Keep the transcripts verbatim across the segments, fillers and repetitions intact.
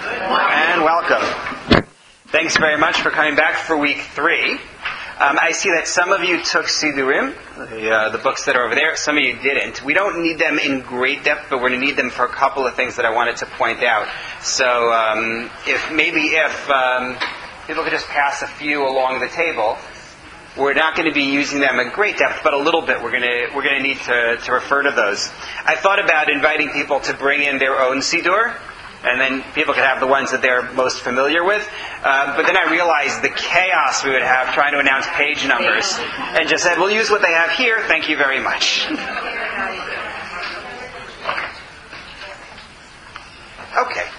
And welcome. Thanks very much for coming back for week three. Um, I see that some of you took Sidurim, the, uh, the books that are over there. Some of you didn't. We don't need them in great depth, but we're going to need them for a couple of things that I wanted to point out. So um, if maybe if um, people could just pass a few along the table. We're not going to be using them in great depth, but a little bit. We're going to we're going to need to, to refer to those. I thought about inviting people to bring in their own Sidur, and then people could have the ones that they're most familiar with. Uh, but then I realized the chaos we would have trying to announce page numbers, and just said, we'll use what they have here. Thank you very much. Okay.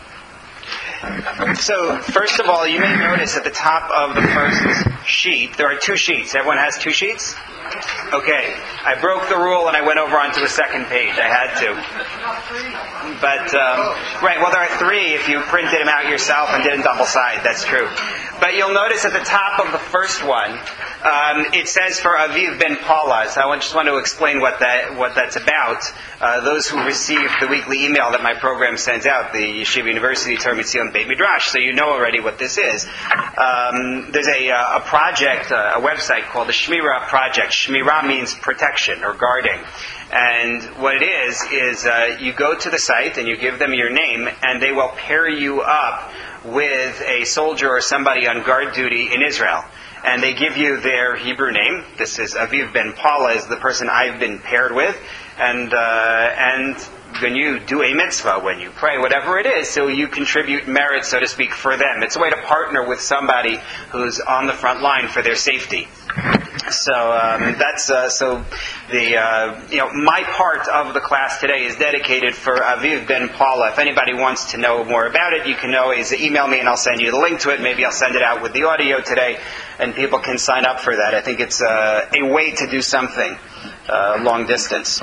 So, first of all, you may notice at the top of the first sheet, there are two sheets. Everyone has two sheets? Okay. I broke the rule and I went over onto the second page. I had to. But, um, right, well, there are three if you printed them out yourself and didn't double side. That's true. But you'll notice at the top of the first one, um, it says for Aviv Ben Paula. So I just want to explain what that what that's about. Uh, those who receive the weekly email that my program sends out, the Yeshiva University Torah Mitzion Beit Midrash, so you know already what this is. Um, there's a, a project, a website called the Shmira Project. Shmira means protection or guarding. And what it is, is uh, you go to the site and you give them your name, and they will pair you up with a soldier or somebody on guard duty in Israel. And they give you their Hebrew name. This is Aviv Ben Paula, is the person I've been paired with. And uh, and when you do a mitzvah, when you pray, whatever it is, so you contribute merit, so to speak, for them. It's a way to partner with somebody who's on the front line for their safety. So um, that's uh, so the uh, you know my part of the class today is dedicated for Aviv Ben Paula. If anybody wants to know more about it, you can always email me and I'll send you the link to it. Maybe I'll send it out with the audio today, and people can sign up for that. I think it's uh, a way to do something uh, long distance.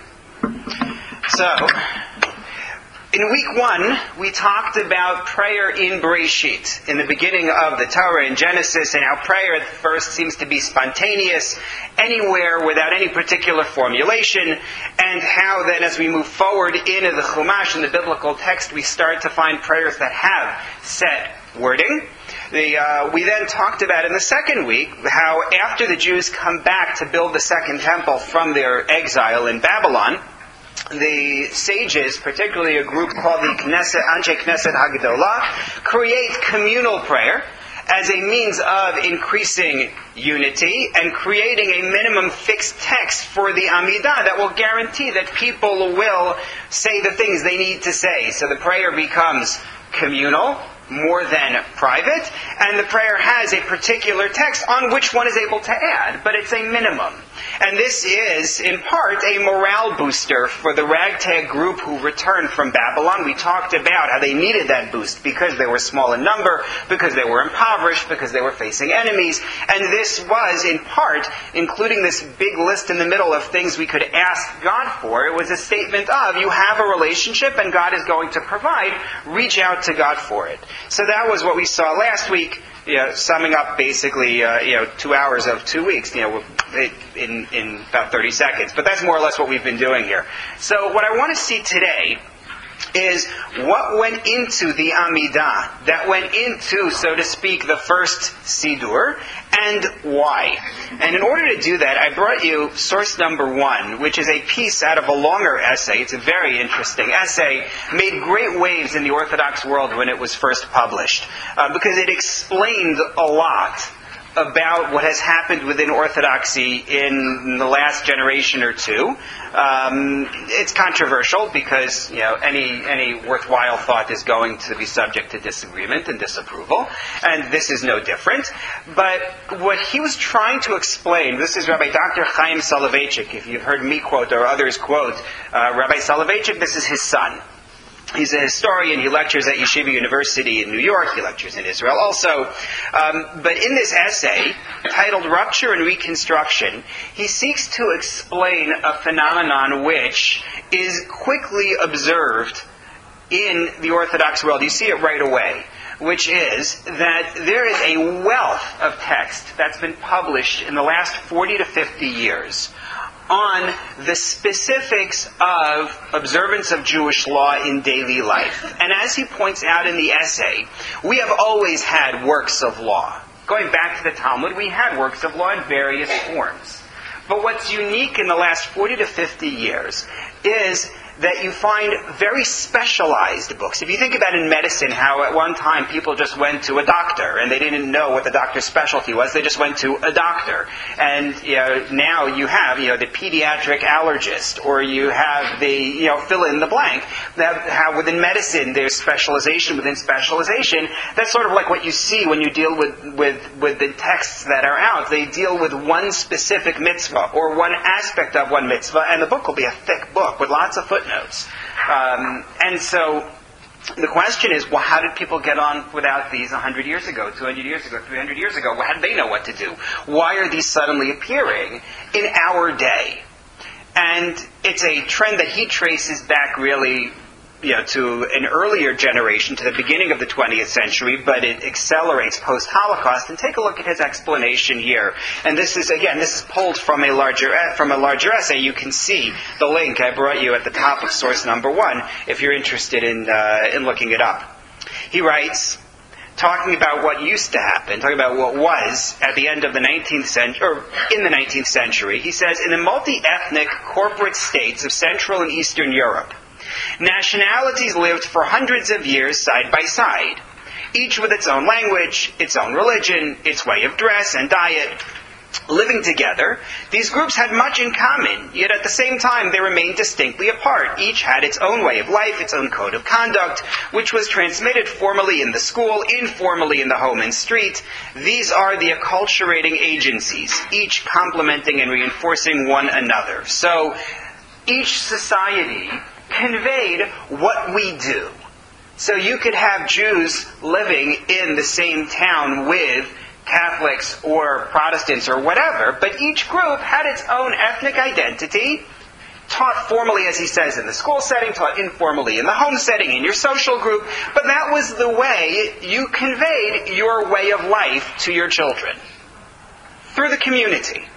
So, in week one, we talked about prayer in Bereshit, in the beginning of the Torah in Genesis, and how prayer at first seems to be spontaneous, anywhere without any particular formulation, and how then as we move forward into the Chumash, in the biblical text, we start to find prayers that have set wording. The, uh, we then talked about in the second week how after the Jews come back to build the second temple from their exile in Babylon, the sages, particularly a group called the Knesset, Anshe Knesset Hagdolah, create communal prayer as a means of increasing unity and creating a minimum fixed text for the Amidah that will guarantee that people will say the things they need to say. So the prayer becomes communal, more than private, and the prayer has a particular text on which one is able to add, but it's a minimum. And this is, in part, a morale booster for the ragtag group who returned from Babylon. We talked about how they needed that boost because they were small in number, because they were impoverished, because they were facing enemies. And this was, in part, including this big list in the middle of things we could ask God for. It was a statement of, you have a relationship and God is going to provide. Reach out to God for it. So that was what we saw last week. You know, summing up basically, uh, you know, two hours of two weeks, you know, in, in about thirty seconds. But that's more or less what we've been doing here. So what I want to see today is what went into the Amidah, that went into, so to speak, the first Sidur, and why. And in order to do that, I brought you source number one, which is a piece out of a longer essay. It's a very interesting essay, made great waves in the Orthodox world when it was first published, uh, because it explained a lot about what has happened within Orthodoxy in the last generation or two. Um, it's controversial because, you know, any any worthwhile thought is going to be subject to disagreement and disapproval, and this is no different. But what he was trying to explain, this is Rabbi Doctor Chaim Soloveitchik. If you've heard me quote or others quote uh, Rabbi Soloveitchik, this is his son. He's a historian. He lectures at Yeshiva University in New York. He lectures in Israel also. Um, but in this essay, titled Rupture and Reconstruction, he seeks to explain a phenomenon which is quickly observed in the Orthodox world. You see it right away, which is that there is a wealth of text that's been published in the last forty to fifty years on the specifics of observance of Jewish law in daily life. And as he points out in the essay, we have always had works of law. Going back to the Talmud, we had works of law in various forms. But what's unique in the last forty to fifty years is that you find very specialized books. If you think about in medicine how at one time people just went to a doctor and they didn't know what the doctor's specialty was, they just went to a doctor. And you know, now you have you know the pediatric allergist, or you have the you know fill in the blank. That how within medicine there's specialization within specialization. That's sort of like what you see when you deal with, with, with the texts that are out. They deal with one specific mitzvah or one aspect of one mitzvah, and the book will be a thick book with lots of footnotes. Notes. Um, and so the question is, well, how did people get on without these one hundred years ago, two hundred years ago, three hundred years ago? Well, how did they know what to do? Why are these suddenly appearing in our day? And it's a trend that he traces back really you know, to an earlier generation, to the beginning of the twentieth century, but it accelerates post-Holocaust. And take a look at his explanation here. And this is, again, this is pulled from a larger from a larger essay. You can see the link I brought you at the top of source number one, if you're interested in uh, in looking it up. He writes, talking about what used to happen, talking about what was at the end of the nineteenth century, or in the nineteenth century, he says, in the multi-ethnic corporate states of Central and Eastern Europe, nationalities lived for hundreds of years side by side, each with its own language, its own religion, its way of dress and diet. Living together, these groups had much in common, yet at the same time they remained distinctly apart. Each had its own way of life, its own code of conduct, which was transmitted formally in the school, informally in the home and street. These are the acculturating agencies, each complementing and reinforcing one another. So each society conveyed what we do. So you could have Jews living in the same town with Catholics or Protestants or whatever, but each group had its own ethnic identity, taught formally, as he says, in the school setting, taught informally in the home setting, in your social group, but that was the way you conveyed your way of life to your children, through the community.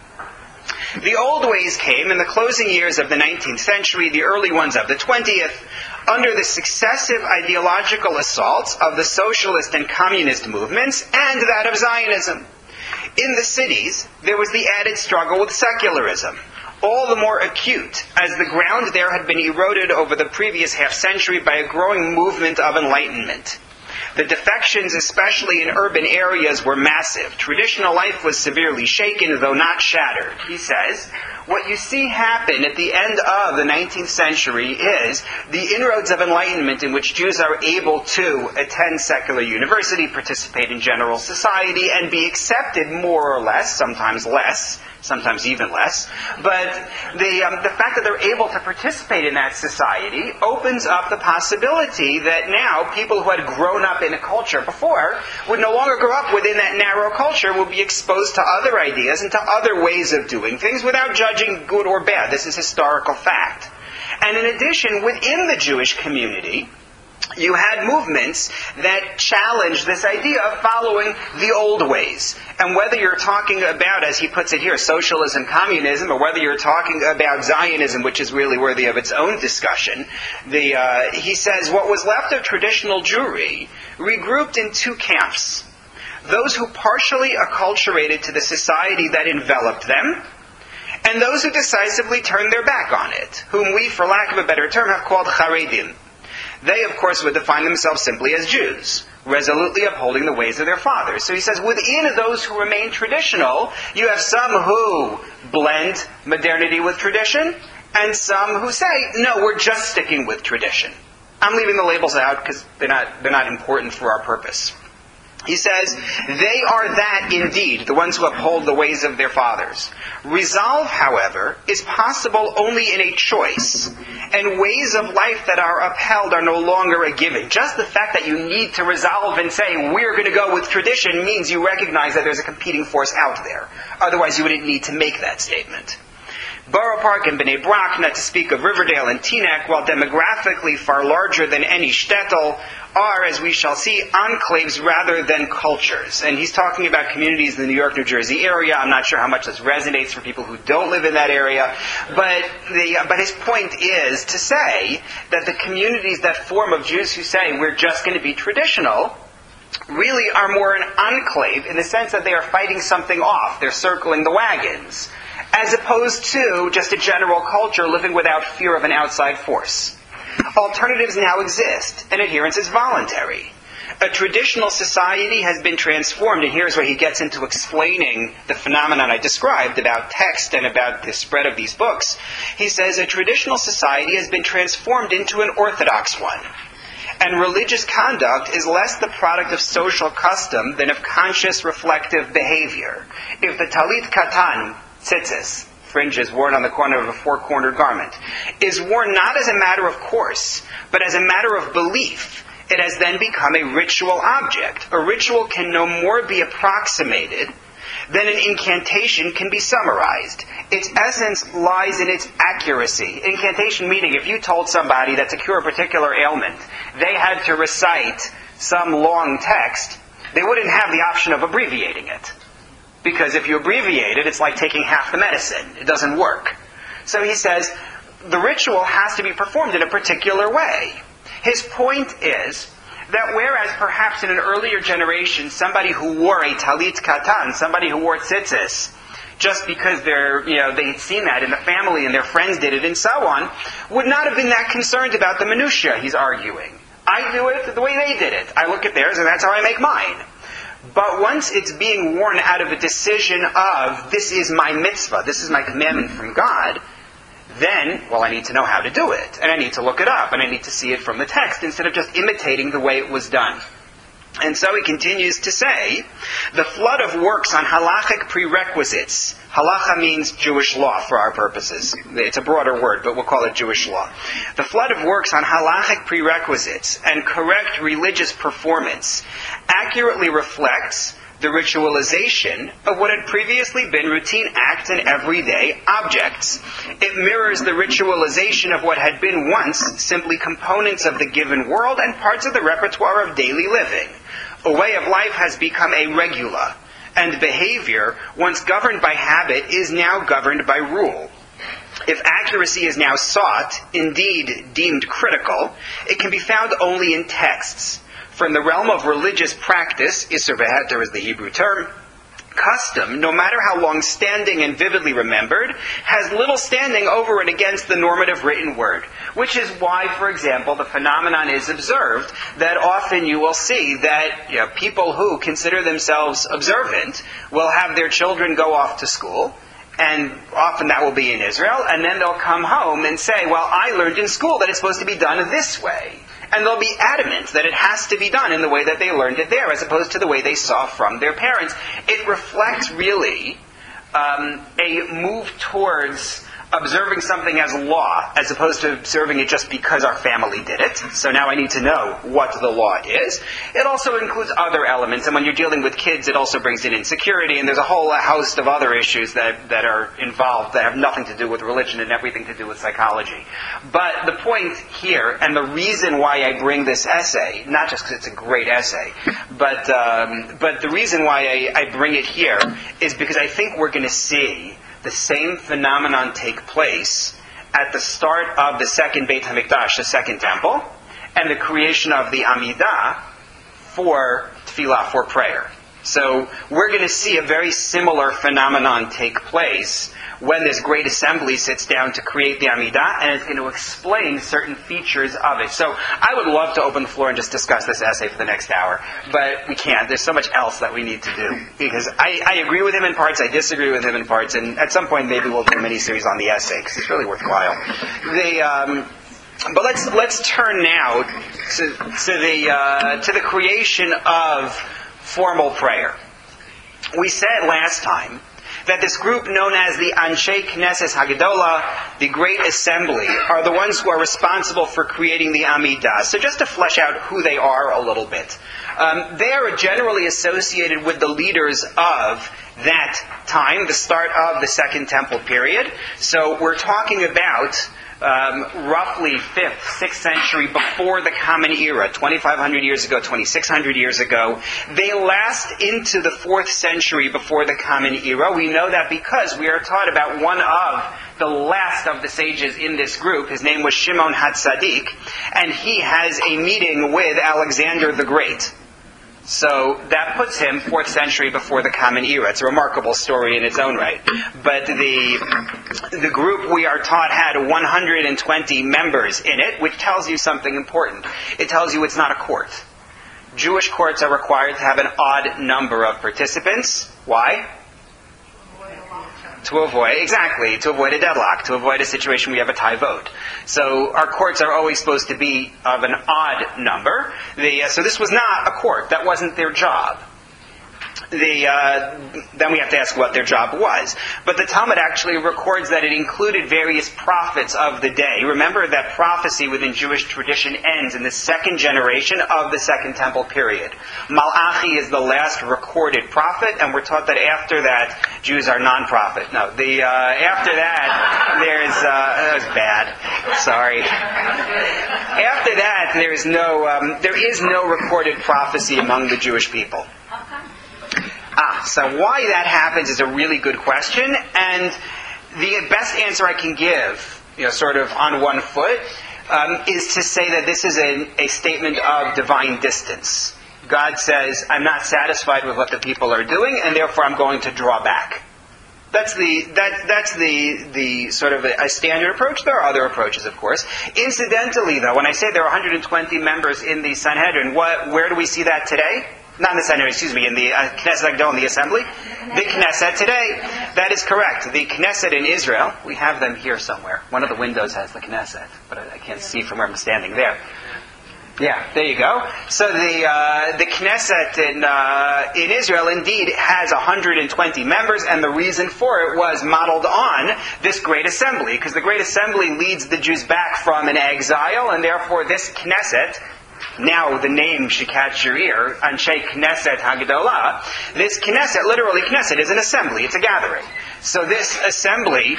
The old ways came in the closing years of the nineteenth century, the early ones of the twentieth, under the successive ideological assaults of the socialist and communist movements and that of Zionism. In the cities, there was the added struggle with secularism, all the more acute as the ground there had been eroded over the previous half-century by a growing movement of enlightenment. The defections, especially in urban areas, were massive. Traditional life was severely shaken, though not shattered. He says, what you see happen at the end of the nineteenth century is the inroads of enlightenment in which Jews are able to attend secular university, participate in general society, and be accepted more or less, sometimes less, sometimes even less. But the um, the fact that they're able to participate in that society opens up the possibility that now people who had grown up in a culture before would no longer grow up within that narrow culture, will be exposed to other ideas and to other ways of doing things without judging good or bad. This is historical fact. And in addition, within the Jewish community, you had movements that challenged this idea of following the old ways. And whether you're talking about, as he puts it here, socialism, communism, or whether you're talking about Zionism, which is really worthy of its own discussion, the, uh, he says what was left of traditional Jewry regrouped in two camps. Those who partially acculturated to the society that enveloped them, and those who decisively turned their back on it, whom we, for lack of a better term, have called Haredim. They, of course, would define themselves simply as Jews, resolutely upholding the ways of their fathers. So he says, within those who remain traditional, you have some who blend modernity with tradition, and some who say, no, we're just sticking with tradition. I'm leaving the labels out because they're not, they're not important for our purpose. He says, they are that indeed, the ones who uphold the ways of their fathers. Resolve, however, is possible only in a choice, and ways of life that are upheld are no longer a given. Just the fact that you need to resolve and say, we're going to go with tradition, means you recognize that there's a competing force out there. Otherwise, you wouldn't need to make that statement. Borough Park and Bnei Brak, not to speak of Riverdale and Teaneck, while demographically far larger than any shtetl, are, as we shall see, enclaves rather than cultures. And he's talking about communities in the New York, New Jersey area. I'm not sure how much this resonates for people who don't live in that area. But the, but his point is to say that the communities that form of Jews who say we're just going to be traditional really are more an enclave in the sense that they are fighting something off. They're circling the wagons, as opposed to just a general culture living without fear of an outside force. Alternatives now exist, and adherence is voluntary. A traditional society has been transformed, and here's where he gets into explaining the phenomenon I described about text and about the spread of these books. He says a traditional society has been transformed into an orthodox one. And religious conduct is less the product of social custom than of conscious, reflective behavior. If the talit katan, tzitzis, fringes worn on the corner of a four-cornered garment, is worn not as a matter of course, but as a matter of belief, it has then become a ritual object. A ritual can no more be approximated than an incantation can be summarized. Its essence lies in its accuracy. Incantation meaning if you told somebody that to cure a particular ailment, they had to recite some long text, they wouldn't have the option of abbreviating it. Because if you abbreviate it, it's like taking half the medicine. It doesn't work. So he says, the ritual has to be performed in a particular way. His point is that whereas perhaps in an earlier generation, somebody who wore a talit katan, somebody who wore tzitzis, just because they're, you know, they'd seen that in the family and their friends did it and so on, would not have been that concerned about the minutiae, he's arguing. I do it the way they did it. I look at theirs and that's how I make mine. But once it's being worn out of a decision of, this is my mitzvah, this is my commandment from God, then, well, I need to know how to do it. And I need to look it up. And I need to see it from the text instead of just imitating the way it was done. And so he continues to say, the flood of works on halachic prerequisites. Halacha means Jewish law for our purposes. It's a broader word, but we'll call it Jewish law. The flood of works on halachic prerequisites and correct religious performance accurately reflects the ritualization of what had previously been routine acts and everyday objects. It mirrors the ritualization of what had been once simply components of the given world and parts of the repertoire of daily living. A way of life has become a regula, and behavior, once governed by habit, is now governed by rule. If accuracy is now sought, indeed deemed critical, it can be found only in texts. From the realm of religious practice, Isser V'Heter is the Hebrew term, custom, no matter how long-standing and vividly remembered, has little standing over and against the normative written word. Which is why, for example, the phenomenon is observed that often you will see that, you know, people who consider themselves observant will have their children go off to school, and often that will be in Israel, and then they'll come home and say, well, I learned in school that it's supposed to be done this way. And they'll be adamant that it has to be done in the way that they learned it there, as opposed to the way they saw from their parents. It reflects really um, a move towards observing something as law, as opposed to observing it just because our family did it. So now I need to know what the law is. It also includes other elements, and when you're dealing with kids, it also brings in insecurity, and there's a whole host of other issues that, that are involved that have nothing to do with religion and everything to do with psychology. But the point here, and the reason why I bring this essay, not just because it's a great essay, but um, but the reason why I, I bring it here is because I think we're going to see the same phenomenon take place at the start of the second Beit HaMikdash, the second temple, and the creation of the Amidah for tefillah, for prayer. So we're going to see a very similar phenomenon take place when this great assembly sits down to create the Amidah, and it's going to explain certain features of it. So I would love to open the floor and just discuss this essay for the next hour, but we can't. There's so much else that we need to do. Because I, I agree with him in parts, I disagree with him in parts, and at some point maybe we'll do a mini-series on the essay, because it's really worthwhile. The, um, but let's let's turn now to, to, the, uh, to the creation of formal prayer. We said last time that this group known as the Anshe Knesset Hagadola, the Great Assembly, are the ones who are responsible for creating the Amidah. So just to flesh out who they are a little bit. Um, they are generally associated with the leaders of that time, the start of the Second Temple period. So we're talking about um, roughly fifth, sixth century before the Common Era, twenty-five hundred years ago, twenty-six hundred years ago. They last into the fourth century before the Common Era. We know that because we are taught about one of the last of the sages in this group. His name was Shimon HaTzadik, and he has a meeting with Alexander the Great. So that puts him fourth century before the Common Era. It's a remarkable story in its own right. But the the group we are taught had one hundred twenty members in it, which tells you something important. It tells you it's not a court. Jewish courts are required to have an odd number of participants. Why? To avoid, exactly, to avoid a deadlock, to avoid a situation where you have a tie vote. So our courts are always supposed to be of an odd number. The, uh, so this was not a court. That wasn't their job. The, uh, then we have to ask what their job was. But the Talmud actually records that it included various prophets of the day. Remember that prophecy within Jewish tradition ends in the second generation of the Second Temple period. Malachi is the last recorded prophet, and we're taught that after that, Jews are non-prophet. No, the uh, after that, there's uh, that was bad. Sorry. After that, there is no um, there is no recorded prophecy among the Jewish people. Ah, so why that happens is a really good question, and the best answer I can give, you know, sort of on one foot, um, is to say that this is a, a statement of divine distance. God says, I'm not satisfied with what the people are doing, and therefore I'm going to draw back. That's the that that's the the sort of a, a standard approach. There are other approaches, of course. Incidentally, though, when I say there are one hundred twenty members in the Sanhedrin, what where do we see that today? Not in the Sanhedrin, excuse me, in the uh, Knesset Hagdolah, in the assembly. The Knesset today. That is correct. The Knesset in Israel, we have them here somewhere. One of the windows has the Knesset, but I, I can't see from where I'm standing there. Yeah, there you go. So the uh, the Knesset in uh, in Israel indeed has one hundred twenty members, and the reason for it was modeled on this Great Assembly, because the Great Assembly leads the Jews back from an exile, and therefore this Knesset, now the name should catch your ear, Anshe Knesset Hagadolah. This Knesset, literally Knesset, is an assembly. It's a gathering. So this assembly,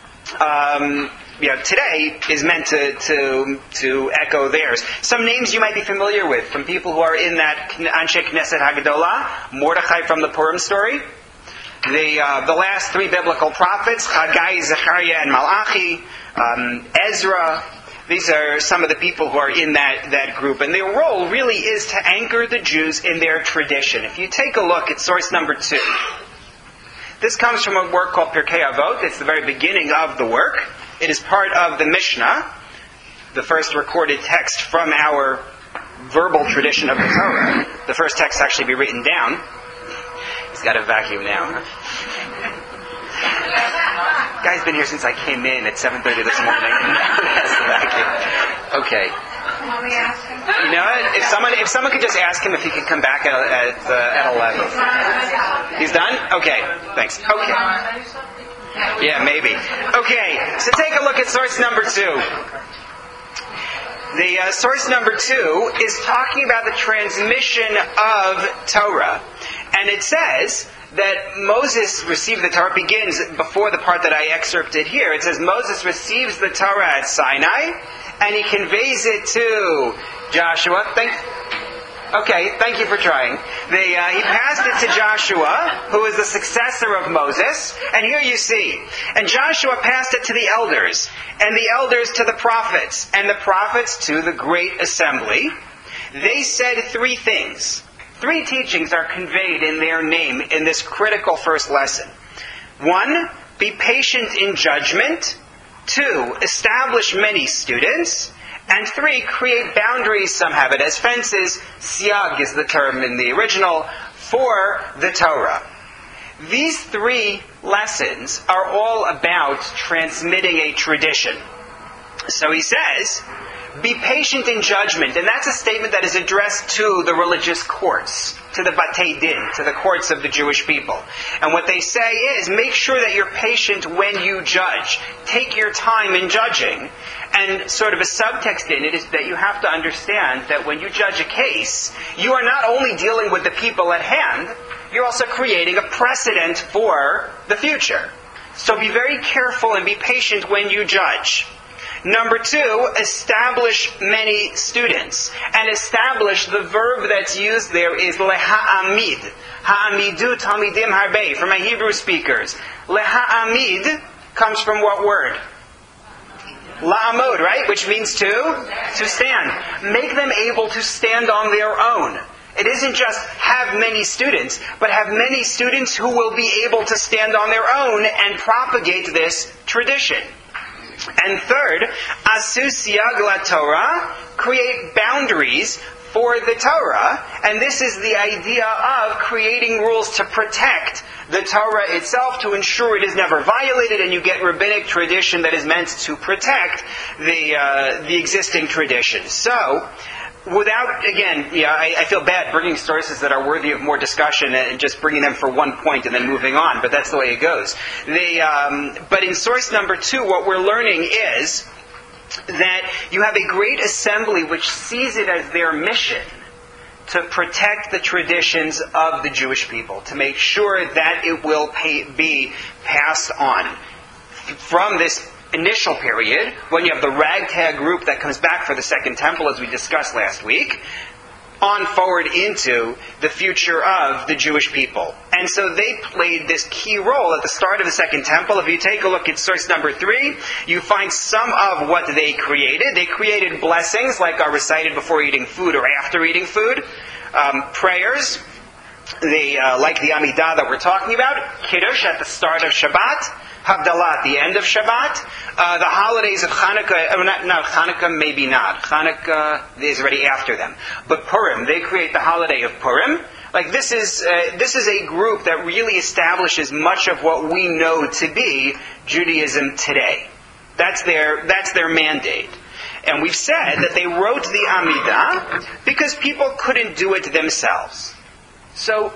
um, you know, today is meant to, to to echo theirs. Some names you might be familiar with from people who are in that Anshe Knesset Hagadolah. Mordechai from the Purim story. The uh, the last three biblical prophets, Haggai, Zechariah, and Malachi. Um, Ezra. These are some of the people who are in that, that group. And their role really is to anchor the Jews in their tradition. If you take a look at source number two, this comes from a work called Pirkei Avot. It's the very beginning of the work. It is part of the Mishnah, the first recorded text from our verbal tradition of the Torah. The first text to actually be written down. He's got a vacuum now. Guy's been here since I came in at seven thirty this morning. That's the vacuum. Okay. You know what? If someone if someone could just ask him if he could come back at at, uh, at eleven. He's done? Okay. Thanks. Okay. Yeah, maybe. Okay. So take a look at source number two. The uh, source number two is talking about the transmission of Torah, and it says that Moses received the Torah. Begins before the part that I excerpted here. It says Moses receives the Torah at Sinai, and he conveys it to Joshua. Thank, okay, thank you for trying. The, uh, he passed it to Joshua, who is the successor of Moses. And here you see, and Joshua passed it to the elders, and the elders to the prophets, and the prophets to the great assembly. They said three things. Three teachings are conveyed in their name in this critical first lesson. One, be patient in judgment. Two, establish many students. And three, create boundaries, some have it as fences. Siag is the term in the original, for the Torah. These three lessons are all about transmitting a tradition. So he says, Be patient in judgment. And that's a statement that is addressed to the religious courts, to the Batei Din, to the courts of the Jewish people. And what they say is, make sure that you're patient when you judge. Take your time in judging. And sort of a subtext in it is that you have to understand that when you judge a case, you are not only dealing with the people at hand, you're also creating a precedent for the future. So be very careful and be patient when you judge. Number two, establish many students. And establish, the verb that's used there is leha'amid. Ha'amidu talmidim harbe, for my Hebrew speakers. Leha'amid comes from what word? La'amod, right? Which means to? To stand. Make them able to stand on their own. It isn't just have many students, but have many students who will be able to stand on their own and propagate this tradition. And third, asu siyag la Torah, create boundaries for the Torah, and this is the idea of creating rules to protect the Torah itself, to ensure it is never violated, and you get rabbinic tradition that is meant to protect the uh, the existing tradition. So, without, again, yeah, I, I feel bad bringing sources that are worthy of more discussion and just bringing them for one point and then moving on, but that's the way it goes. The, um, but in source number two, what we're learning is that you have a great assembly which sees it as their mission to protect the traditions of the Jewish people, to make sure that it will pay, be passed on from this initial period, when you have the ragtag group that comes back for the Second Temple, as we discussed last week, on forward into the future of the Jewish people. And so they played this key role at the start of the Second Temple. If you take a look at source number three, you find some of what they created. They created blessings, like are recited before eating food or after eating food, um, prayers, the, uh, like the Amidah that we're talking about, Kiddush at the start of Shabbat, Havdalah at the end of Shabbat, uh, the holidays of Hanukkah, uh, not, not Hanukkah, maybe not. Hanukkah is already after them. But Purim, they create the holiday of Purim. Like this is uh, this is a group that really establishes much of what we know to be Judaism today. That's their that's their mandate. And we've said that they wrote the Amidah because people couldn't do it themselves. So,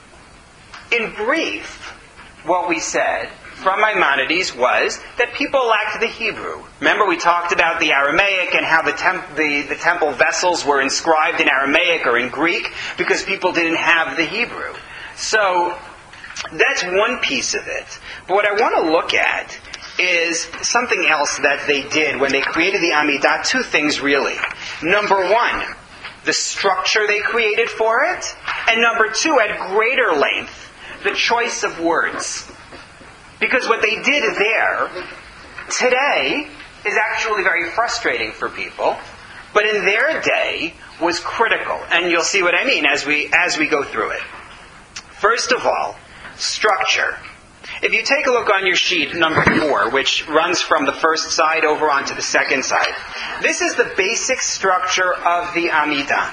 in brief, what we said from Maimonides was that people lacked the Hebrew. Remember, we talked about the Aramaic and how the, temp- the, the temple vessels were inscribed in Aramaic or in Greek because people didn't have the Hebrew. So, that's one piece of it. But what I want to look at is something else that they did when they created the Amidah. Two things, really. Number one, the structure they created for it. And number two, at greater length, the choice of words. Because what they did there, today, is actually very frustrating for people, but in their day was critical. And you'll see what I mean as we as we go through it. First of all, structure. If you take a look on your sheet, number four, which runs from the first side over onto the second side, this is the basic structure of the Amidah.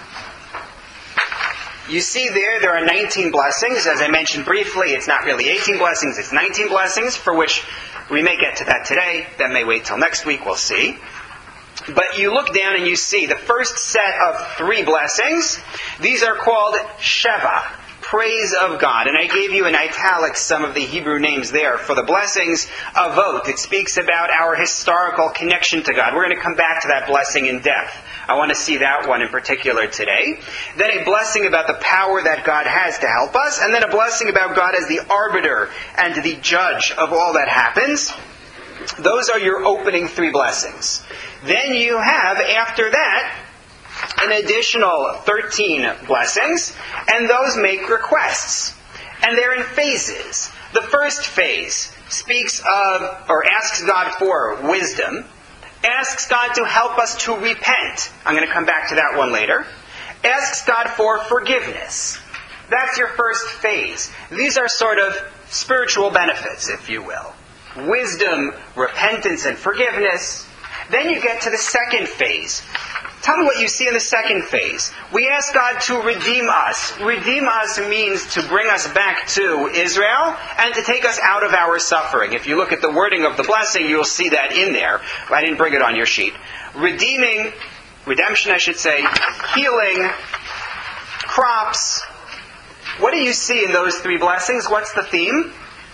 You see there, there are nineteen blessings. As I mentioned briefly, it's not really eighteen blessings, it's nineteen blessings, for which we may get to that today. That may wait till next week, we'll see. But you look down and you see the first set of three blessings. These are called Sheva, praise of God. And I gave you in italics some of the Hebrew names there for the blessings. Avot, it speaks about our historical connection to God. We're going to come back to that blessing in depth. I want to see that one in particular today. Then a blessing about the power that God has to help us. And then a blessing about God as the arbiter and the judge of all that happens. Those are your opening three blessings. Then you have, after that, an additional thirteen blessings. And those make requests. And they're in phases. The first phase speaks of, or asks God for wisdom. Asks God to help us to repent. I'm going to come back to that one later. Asks God for forgiveness. That's your first phase. These are sort of spiritual benefits, if you will. Wisdom, repentance, and forgiveness. Then you get to the second phase. Tell me what you see in the second phase. We ask God to redeem us. Redeem us means to bring us back to Israel and to take us out of our suffering. If you look at the wording of the blessing, you'll see that in there. I didn't bring it on your sheet. Redeeming redemption, I should say, healing, crops. What do you see in those three blessings? What's the theme?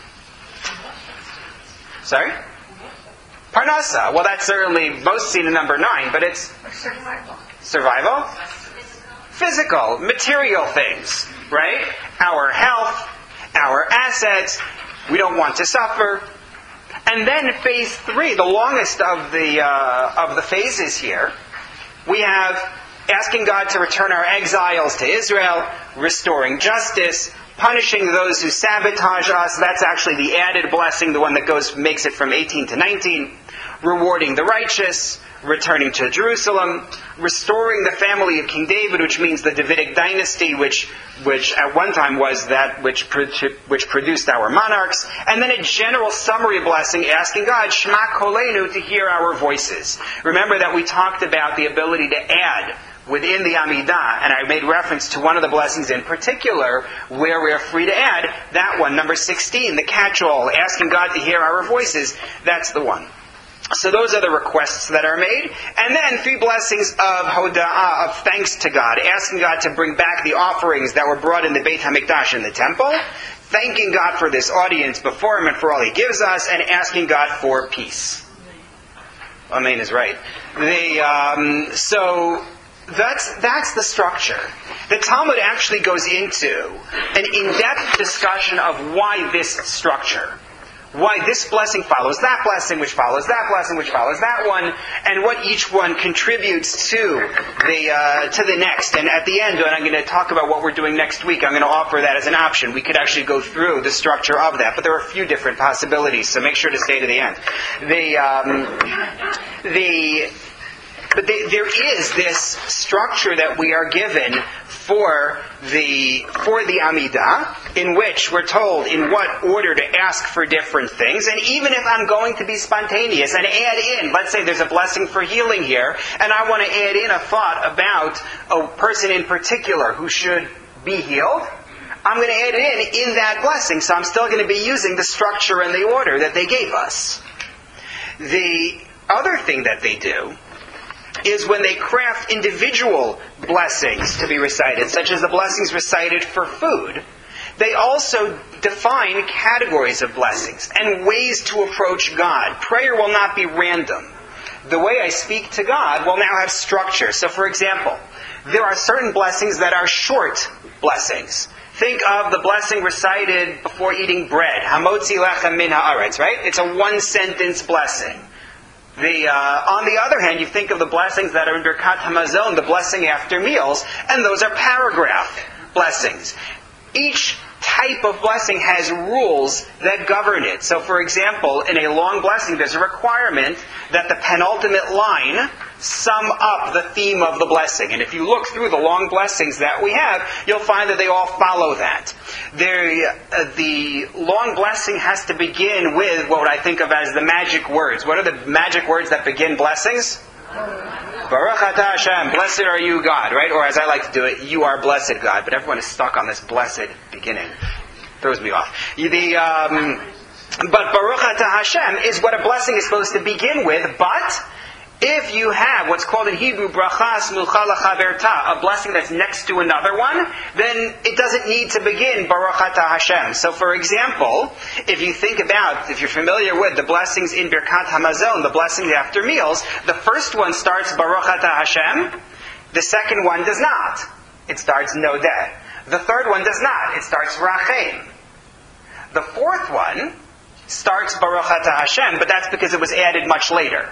Sorry? Parnasa. Well, that's certainly most seen in number nine, but it's survival. Survival? Physical, material things, right? Our health, our assets. We don't want to suffer. And then phase three, the longest of the uh, of the phases here, we have asking God to return our exiles to Israel, restoring justice, punishing those who sabotage us. That's actually the added blessing, the one that goes makes it from eighteen to nineteen. Rewarding the righteous, returning to Jerusalem, restoring the family of King David, which means the Davidic dynasty, which which at one time was that which which produced our monarchs, and then a general summary blessing asking God, Shema Kolenu, to hear our voices. Remember that we talked about the ability to add within the Amidah, and I made reference to one of the blessings in particular where we are free to add, that one, number sixteen, the catch-all, asking God to hear our voices, that's the one. So those are the requests that are made. And then three blessings of hoda'ah, of thanks to God, asking God to bring back the offerings that were brought in the Beit HaMikdash in the temple, thanking God for this audience before Him and for all He gives us, and asking God for peace. Amen is right. The, um, so that's that's the structure. The Talmud actually goes into an in-depth discussion of why this structure. Why this blessing follows that blessing, which follows that blessing, which follows that one, and what each one contributes to the uh, to the next. And at the end, when I'm going to talk about what we're doing next week, I'm going to offer that as an option. We could actually go through the structure of that, but there are a few different possibilities, so make sure to stay to the end. The um, the but the, there is this structure that we are given for the for the Amidah, in which we're told in what order to ask for different things. And even if I'm going to be spontaneous and add in, let's say there's a blessing for healing here, and I want to add in a thought about a person in particular who should be healed, I'm going to add it in in that blessing. So I'm still going to be using the structure and the order that they gave us. The other thing that they do is when they craft individual blessings to be recited, such as the blessings recited for food, they also define categories of blessings and ways to approach God. Prayer will not be random. The way I speak to God will now have structure. So, for example, there are certain blessings that are short blessings. Think of the blessing recited before eating bread. Hamotzi lechem min haaretz, right? It's a one-sentence blessing. The, uh, on the other hand, you think of the blessings that are in Birkat Hamazon, the blessing after meals, and those are paragraph blessings. Each type of blessing has rules that govern it. So, for example, in a long blessing, there's a requirement that the penultimate line sum up the theme of the blessing. And if you look through the long blessings that we have, you'll find that they all follow that. There, uh, the long blessing has to begin with what I think of as the magic words. What are the magic words that begin blessings? Baruch atah Hashem, blessed are you, God, right? Or as I like to do it, you are blessed, God. But everyone is stuck on this blessed beginning. Throws me off. The, um, but Baruch atah Hashem is what a blessing is supposed to begin with, but if you have what's called in Hebrew brachas mulcha lachaverta, a blessing that's next to another one, then it doesn't need to begin Baruch atah Hashem. So, for example, if you think about, if you're familiar with the blessings in Birkat Hamazon, the blessings after meals, the first one starts Baruch atah Hashem, the second one does not. It starts Nodeh. The third one does not. It starts Rachem. The fourth one starts Baruch atah Hashem, but that's because it was added much later.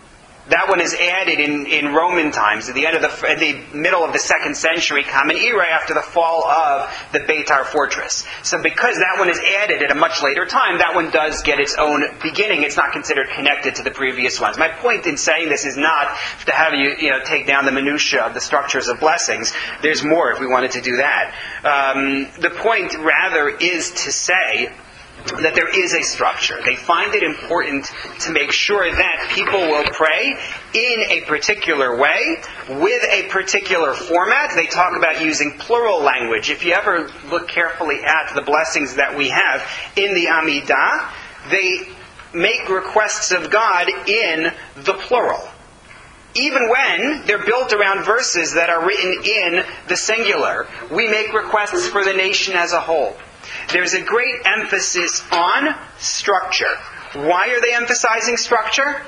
That one is added in, in Roman times, at the end of the, at the middle of the second century, Common Era, after the fall of the Beitar fortress. So because that one is added at a much later time, that one does get its own beginning. It's not considered connected to the previous ones. My point in saying this is not to have you, you know, take down the minutiae of the structures of blessings. There's more if we wanted to do that. Um, the point, rather, is to say that there is a structure. They find it important to make sure that people will pray in a particular way, with a particular format. They talk about using plural language. If you ever look carefully at the blessings that we have in the Amidah, they make requests of God in the plural. even when they're built around verses that are written in the singular, we make requests for the nation as a whole. There's a great emphasis on structure. Why are they emphasizing structure?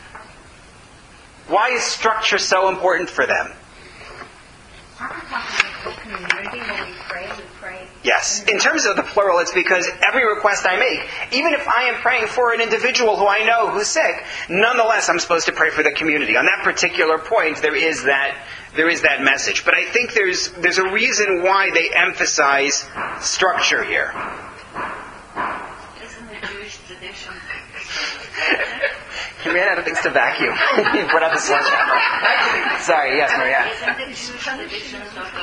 Why is structure so important for them? Community, when we pray, we pray. Yes. In terms of the plural, it's because every request I make, even if I am praying for an individual who I know who's sick, nonetheless I'm supposed to pray for the community. On that particular point, there is that there is that message. But I think there's there's a reason why they emphasize structure here. Isn't the Jewish tradition? He ran out of things to vacuum. He put out the sledgehammer. Sorry, yes, Maria. Isn't the Jewish tradition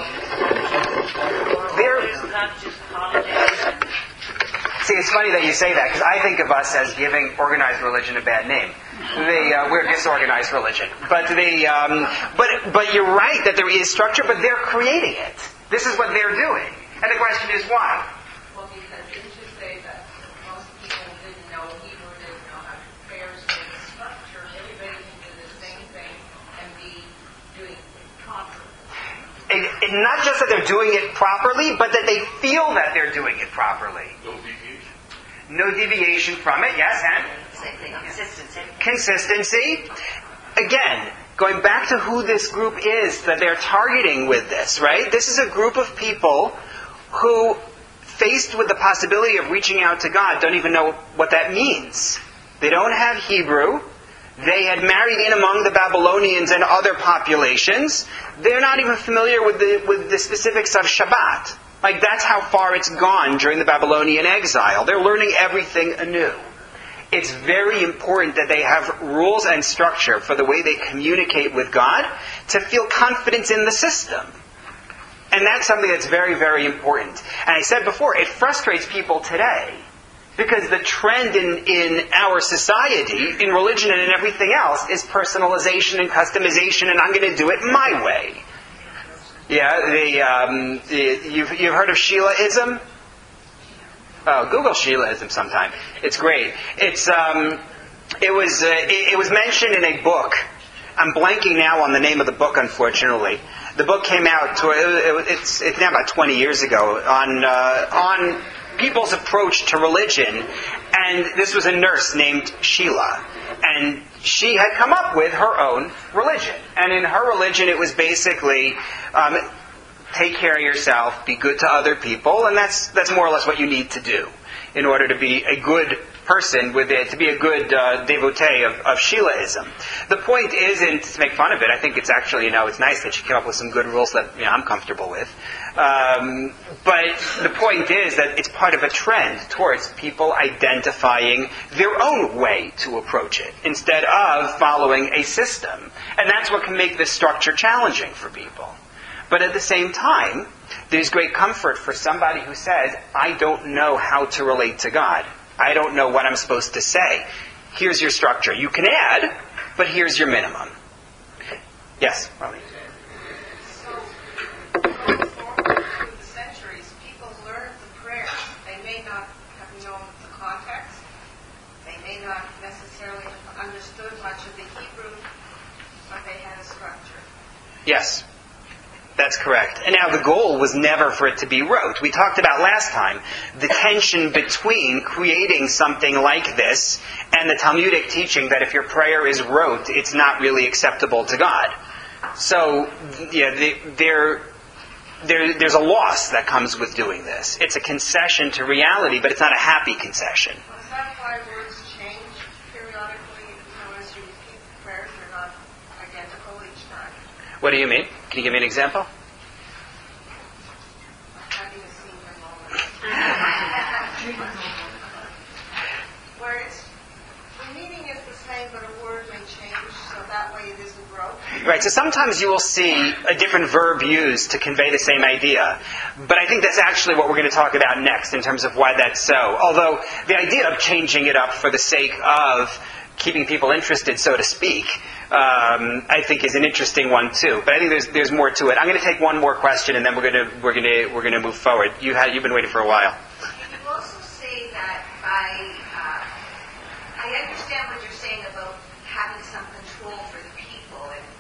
There, not just holidays? see, it's funny that you say that, because I think of us as giving organized religion a bad name. They, uh, we're disorganized religion. But they, um, but but you're right that there is structure, but they're creating it. This is what they're doing. And the question is why? Well, because didn't you say that most people didn't know Hebrew, didn't know how to prayers with structure? Everybody can do the same thing and be doing it properly. And, and not just that they're doing it properly, but that they feel that they're doing it properly. No deviation. No deviation from it. Yes, Hen? Same thing, consistency. Consistency. Again, going back to who this group is that they're targeting with this, right? This is a group of people who, faced with the possibility of reaching out to God, don't even know what that means. They don't have Hebrew. They had married in among the Babylonians and other populations. They're not even familiar with the with the specifics of Shabbat. Like, that's how far it's gone during the Babylonian exile. They're learning everything anew. It's very important that they have rules and structure for the way they communicate with God to feel confidence in the system. And that's something that's very, very important. And I said before, it frustrates people today because the trend in, in our society, in religion and in everything else, is personalization and customization, and I'm going to do it my way. Yeah, the, um, the you've, you've heard of Sheilaism? Oh, Google Sheilaism sometime. It's great. It's um, it was uh, it, it was mentioned in a book. I'm blanking now on the name of the book, unfortunately. The book came out. To, it, it's it's now about twenty years ago on uh, on people's approach to religion, and this was a nurse named Sheila, and she had come up with her own religion, and in her religion, it was basically. Um, Take care of yourself, be good to other people, and that's that's more or less what you need to do in order to be a good person, with it, to be a good uh, devotee of, of Sheilaism. The point isn't to make fun of it. I think it's actually, you know, it's nice that she came up with some good rules that, you know, I'm comfortable with. Um, but the point is that it's part of a trend towards people identifying their own way to approach it instead of following a system. And that's what can make this structure challenging for people. But at the same time, there's great comfort for somebody who says, I don't know how to relate to God. I don't know what I'm supposed to say. Here's your structure. You can add, but here's your minimum. Yes, Molly? So, going forward through the centuries, people learned the prayers. They may not have known the context. They may not necessarily have understood much of the Hebrew, but they had a structure. Yes. That's correct. And now the goal was never for it to be rote. We talked about last time the tension between creating something like this and the Talmudic teaching that if your prayer is rote, it's not really acceptable to God. So, yeah, the, there, there, there's a loss that comes with doing this. It's a concession to reality, but it's not a happy concession. Well, is that why words change periodically? You know, as you repeat the prayers, they're not identical each time? What do you mean? Can you give me an example? I'm having a senior moment. Where it's, the meaning is the same, but a word may change, so that way it isn't broke. Right, so sometimes you will see a different verb used to convey the same idea. But I think that's actually what we're going to talk about next in terms of why that's so. Although the idea of changing it up for the sake of keeping people interested, so to speak, um, I think is an interesting one too. But I think there's there's more to it. I'm going to take one more question, and then we're going to we're going to we're going to move forward. You had you've been waiting for a while. You also say that by uh, I understand what you're saying about having some control for the people and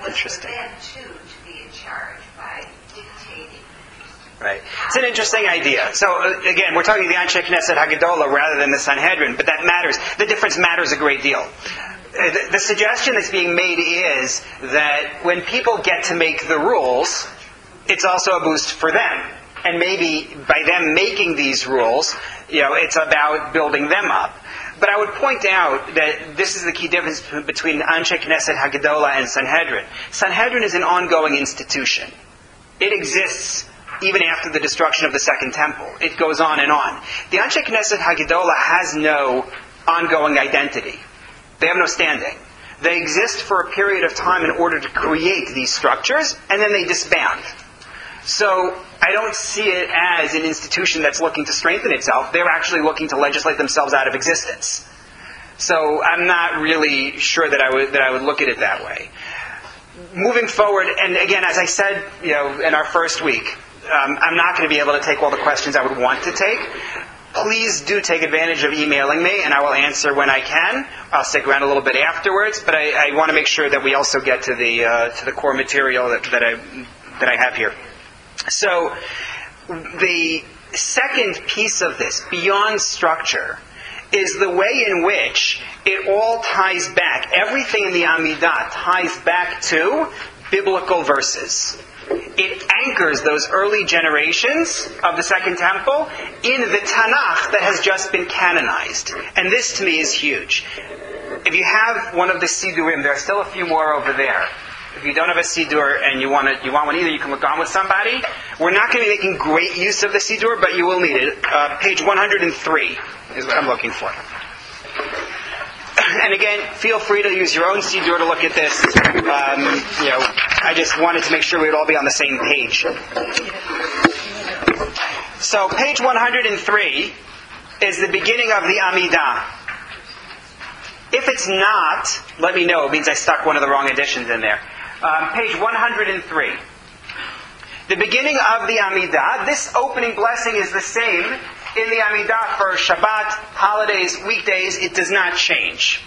Interesting. For them, too, to be in charge by dictating. Right. It's an interesting idea. So, uh, again, we're talking the Anshe Knesset Hagadola rather than the Sanhedrin, but that matters. The difference matters a great deal. Uh, the, the suggestion that's being made is that when people get to make the rules, it's also a boost for them. And maybe by them making these rules, you know, it's about building them up. But I would point out that this is the key difference between Anshe Knesset Hagadola and Sanhedrin. Sanhedrin is an ongoing institution. It exists even after the destruction of the Second Temple. It goes on and on. The Anshe Knesset Hagadola has no ongoing identity. They have no standing. They exist for a period of time in order to create these structures, and then they disband. So I don't see it as an institution that's looking to strengthen itself. They're actually looking to legislate themselves out of existence. So I'm not really sure that I would that I would look at it that way. Moving forward, and again, as I said, you know, in our first week, um, I'm not going to be able to take all the questions I would want to take. Please do take advantage of emailing me, and I will answer when I can. I'll stick around a little bit afterwards, but I, I want to make sure that we also get to the uh, to the core material that, that I that I have here. So, the second piece of this, beyond structure, is the way in which it all ties back. Everything in the Amidah ties back to biblical verses. It anchors those early generations of the Second Temple in the Tanakh that has just been canonized. And this, to me, is huge. If you have one of the Sidurim, there are still a few more over there. If you don't have a Sidur and you want to, you want one either, you can look on with somebody. We're not going to be making great use of the Sidur, but you will need it. Uh, page one hundred three is what I'm looking for. And again, feel free to use your own Sidur to look at this. Um, you know, I just wanted to make sure we would all be on the same page. So, page one hundred three is the beginning of the Amidah. If it's not, let me know. It means I stuck one of the wrong editions in there. Um, page one hundred three. The beginning of the Amidah. This opening blessing is the same in the Amidah for Shabbat, holidays, weekdays. It does not change.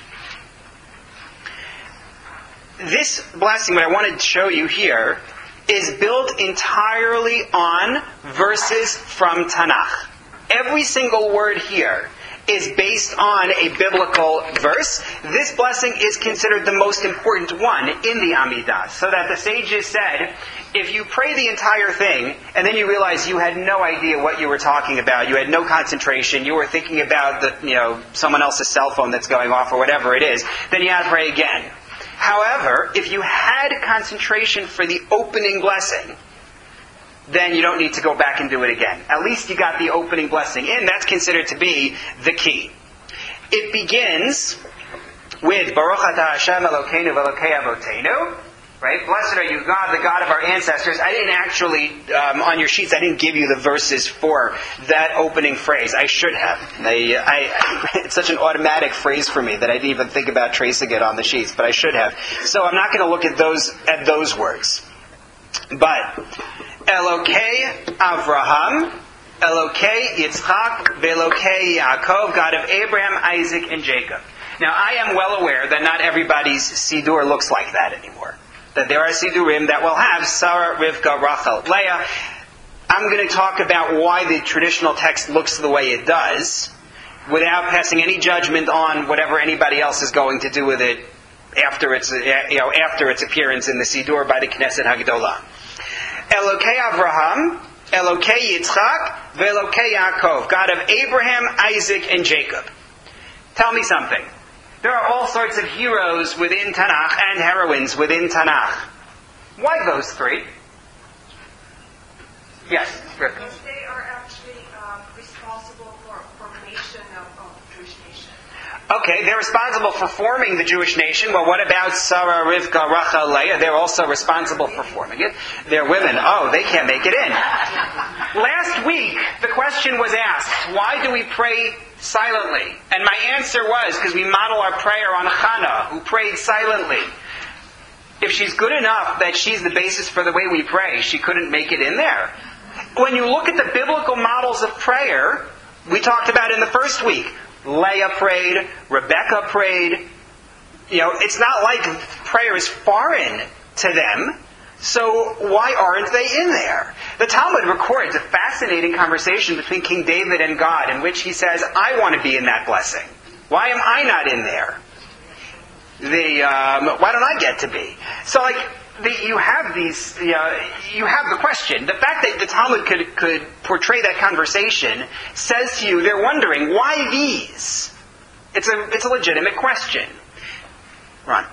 This blessing, what I wanted to show you here, is built entirely on verses from Tanakh. Every single word here is based on a biblical verse. This blessing is considered the most important one in the Amidah. So that the sages said, if you pray the entire thing, and then you realize you had no idea what you were talking about, you had no concentration, you were thinking about the, you know, someone else's cell phone that's going off or whatever it is, then you have to pray again. However, if you had concentration for the opening blessing, then you don't need to go back and do it again. At least you got the opening blessing in. That's considered to be the key. It begins with Baruch Atah Hashem Elokeinu v'Elokei Avotenu. Right? Blessed are you, God, the God of our ancestors. I didn't actually, um, on your sheets, I didn't give you the verses for that opening phrase. I should have. I, I, it's such an automatic phrase for me that I didn't even think about tracing it on the sheets, but I should have. So I'm not going to look at those at those words. But Elokei Avraham, Elokei Yitzchak, Velokei Yaakov, God of Abraham, Isaac, and Jacob. Now, I am well aware that not everybody's Sidur looks like that anymore. That there are Sidurim that will have Sarah, Rivka, Rachel, Leah. I'm going to talk about why the traditional text looks the way it does, without passing any judgment on whatever anybody else is going to do with it after its, you know, after its appearance in the Sidur by the Knesset Hagadolah. Elokei Avraham, Elokei Yitzchak, Velokei Yaakov, God of Abraham, Isaac, and Jacob. Tell me something. There are all sorts of heroes within Tanakh and heroines within Tanakh. Why those three? Yes, Rick. Because they are actually um, responsible for formation of, of the Jewish nation. Okay, they're responsible for forming the Jewish nation. Well, what about Sarah, Rivka, Rachel, Leah? They're also responsible for forming it. They're women. Oh, they can't make it in. Last week, the question was asked, why do we pray silently? And my answer was, because we model our prayer on Hannah, who prayed silently. If she's good enough that she's the basis for the way we pray, she couldn't make it in there. When you look at the biblical models of prayer, we talked about in the first week, Leah prayed, Rebecca prayed. You know, it's not like prayer is foreign to them. So why aren't they in there? The Talmud records a fascinating conversation between King David and God in which he says, I want to be in that blessing. Why am I not in there? The um, why don't I get to be? So like the, you have these, you know, you have the question. The fact that the Talmud could, could portray that conversation says to you, they're wondering, why these? It's a, it's a legitimate question. Ron.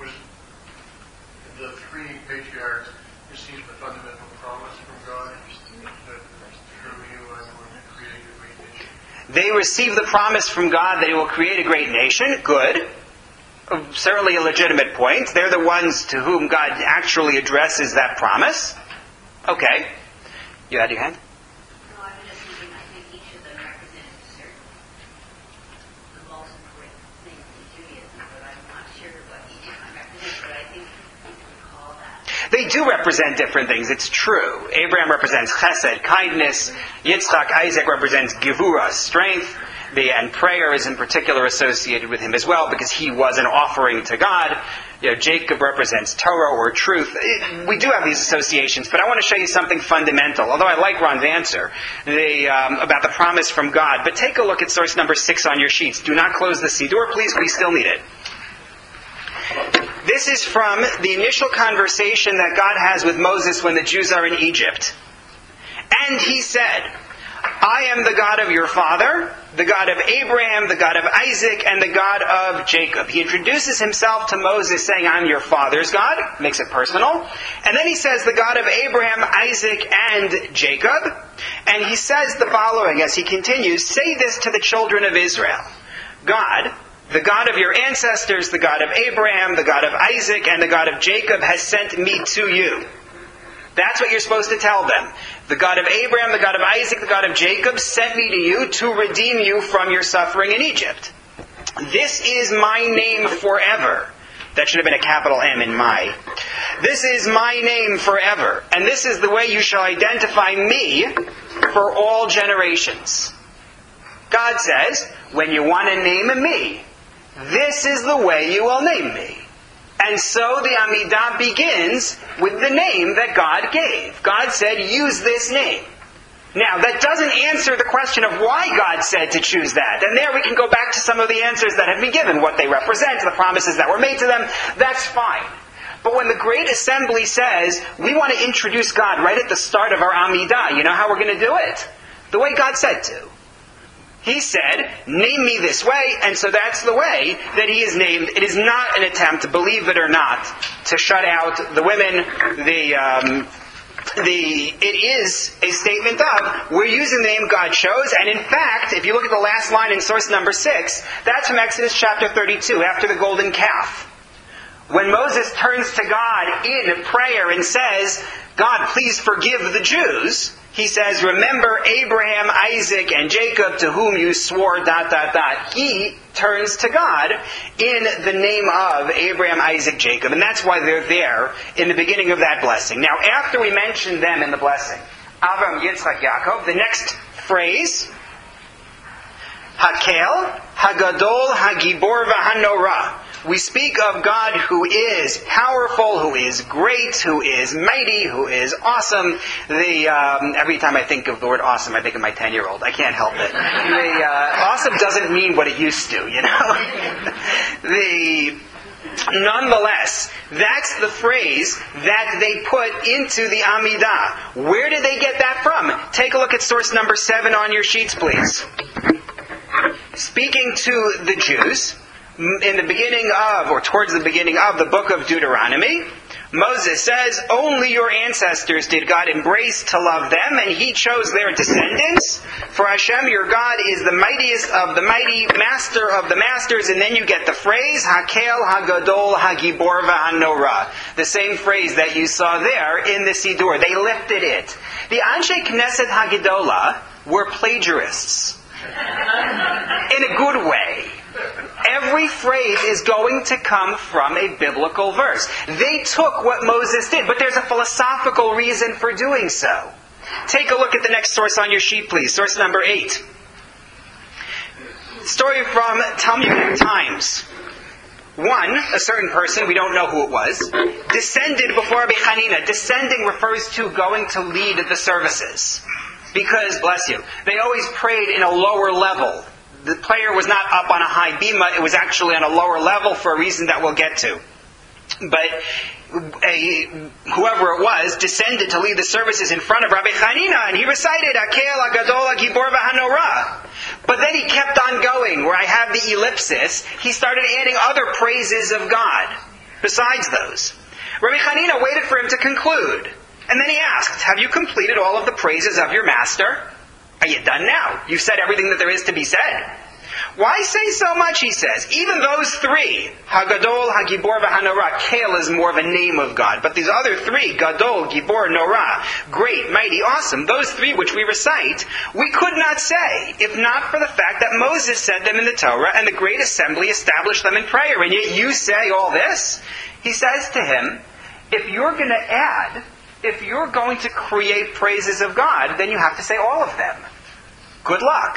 The three patriarchs received the fundamental promise from God that through you I will create a great nation. They receive the promise from God that He will create a great nation. Good. Certainly a legitimate point. They're the ones to whom God actually addresses that promise. Okay. You had your hand? No, I was just thinking, I think each of them represented certain, the most important things in Judaism, but I'm not sure what each one represents, but I think you can call that. They do represent different things. It's true. Abraham represents chesed, kindness. Yitzchak, Isaac represents gevurah, strength. The, and prayer is in particular associated with him as well because he was an offering to God. You know, Jacob represents Torah or truth. It, we do have these associations, but I want to show you something fundamental. Although I like Ron's answer the, um, about the promise from God. But take a look at source number six on your sheets. Do not close the Siddur, please. We still need it. This is from the initial conversation that God has with Moses when the Jews are in Egypt. And he said, I am the God of your father, the God of Abraham, the God of Isaac, and the God of Jacob. He introduces himself to Moses saying, I'm your father's God, makes it personal. And then he says, the God of Abraham, Isaac, and Jacob. And he says the following as he continues, say this to the children of Israel. God, the God of your ancestors, the God of Abraham, the God of Isaac, and the God of Jacob has sent me to you. That's what you're supposed to tell them. The God of Abraham, the God of Isaac, the God of Jacob sent me to you to redeem you from your suffering in Egypt. This is my name forever. That should have been a capital M in my. This is my name forever. And this is the way you shall identify me for all generations. God says, when you want to name me, this is the way you will name me. And so the Amidah begins with the name that God gave. God said, use this name. Now, that doesn't answer the question of why God said to choose that. And there we can go back to some of the answers that have been given, what they represent, the promises that were made to them. That's fine. But when the Great Assembly says, we want to introduce God right at the start of our Amidah, you know how we're going to do it? The way God said to. He said, name me this way, and so that's the way that he is named. It is not an attempt, believe it or not, to shut out the women. The, um, the, it is a statement of, we're using the name God chose, and in fact, if you look at the last line in source number six, that's from Exodus chapter thirty-two, after the golden calf. When Moses turns to God in prayer and says, God, please forgive the Jews, he says, remember Abraham, Isaac, and Jacob to whom you swore, dot, dot, dot. He turns to God in the name of Abraham, Isaac, Jacob. And that's why they're there in the beginning of that blessing. Now, after we mention them in the blessing, Avraham, Yitzchak, Yaakov, the next phrase, Hakel, Hagadol, Hagibor, Vahanorah. We speak of God who is powerful, who is great, who is mighty, who is awesome. The um, every time I think of the word awesome, I think of my ten-year-old. I can't help it. The uh, awesome doesn't mean what it used to, you know. the Nonetheless, that's the phrase that they put into the Amidah. Where did they get that from? Take a look at source number seven on your sheets, please. Speaking to the Jews, in the beginning of, or towards the beginning of the book of Deuteronomy, Moses says, only your ancestors did God embrace to love them, and He chose their descendants. For Hashem, your God, is the mightiest of the mighty, master of the masters. And then you get the phrase, Hakel, Hagadol, Hagibor, Vahanorah. The same phrase that you saw there in the Siddur. They lifted it. The Anshe Knesset Hagedolah were plagiarists. In a good way. Every phrase is going to come from a biblical verse. They took what Moses did, but there's a philosophical reason for doing so. Take a look at the next source on your sheet, please. Source number eight. Story from Talmudic Times. one, a certain person, we don't know who it was, descended before Rabbi Hanina. Descending refers to going to lead the services. Because, bless you, they always prayed in a lower level. The prayer was not up on a high bima, it was actually on a lower level for a reason that we'll get to. But a, whoever it was descended to lead the services in front of Rabbi Hanina, and he recited Akel Agadol Gibor V'Hanora. But then he kept on going. Where I have the ellipsis, he started adding other praises of God besides those. Rabbi Hanina waited for him to conclude, and then he asked, "Have you completed all of the praises of your master? Are you done now? You've said everything that there is to be said. Why say so much?" he says. Even those three, Hagadol, Hagibor, V'Hanora, Kel is more of a name of God. But these other three, Gadol, Gibor, Nora, great, mighty, awesome, those three which we recite, we could not say, if not for the fact that Moses said them in the Torah, and the great assembly established them in prayer. And yet you say all this? He says to him, if you're going to add, if you're going to create praises of God, then you have to say all of them. Good luck.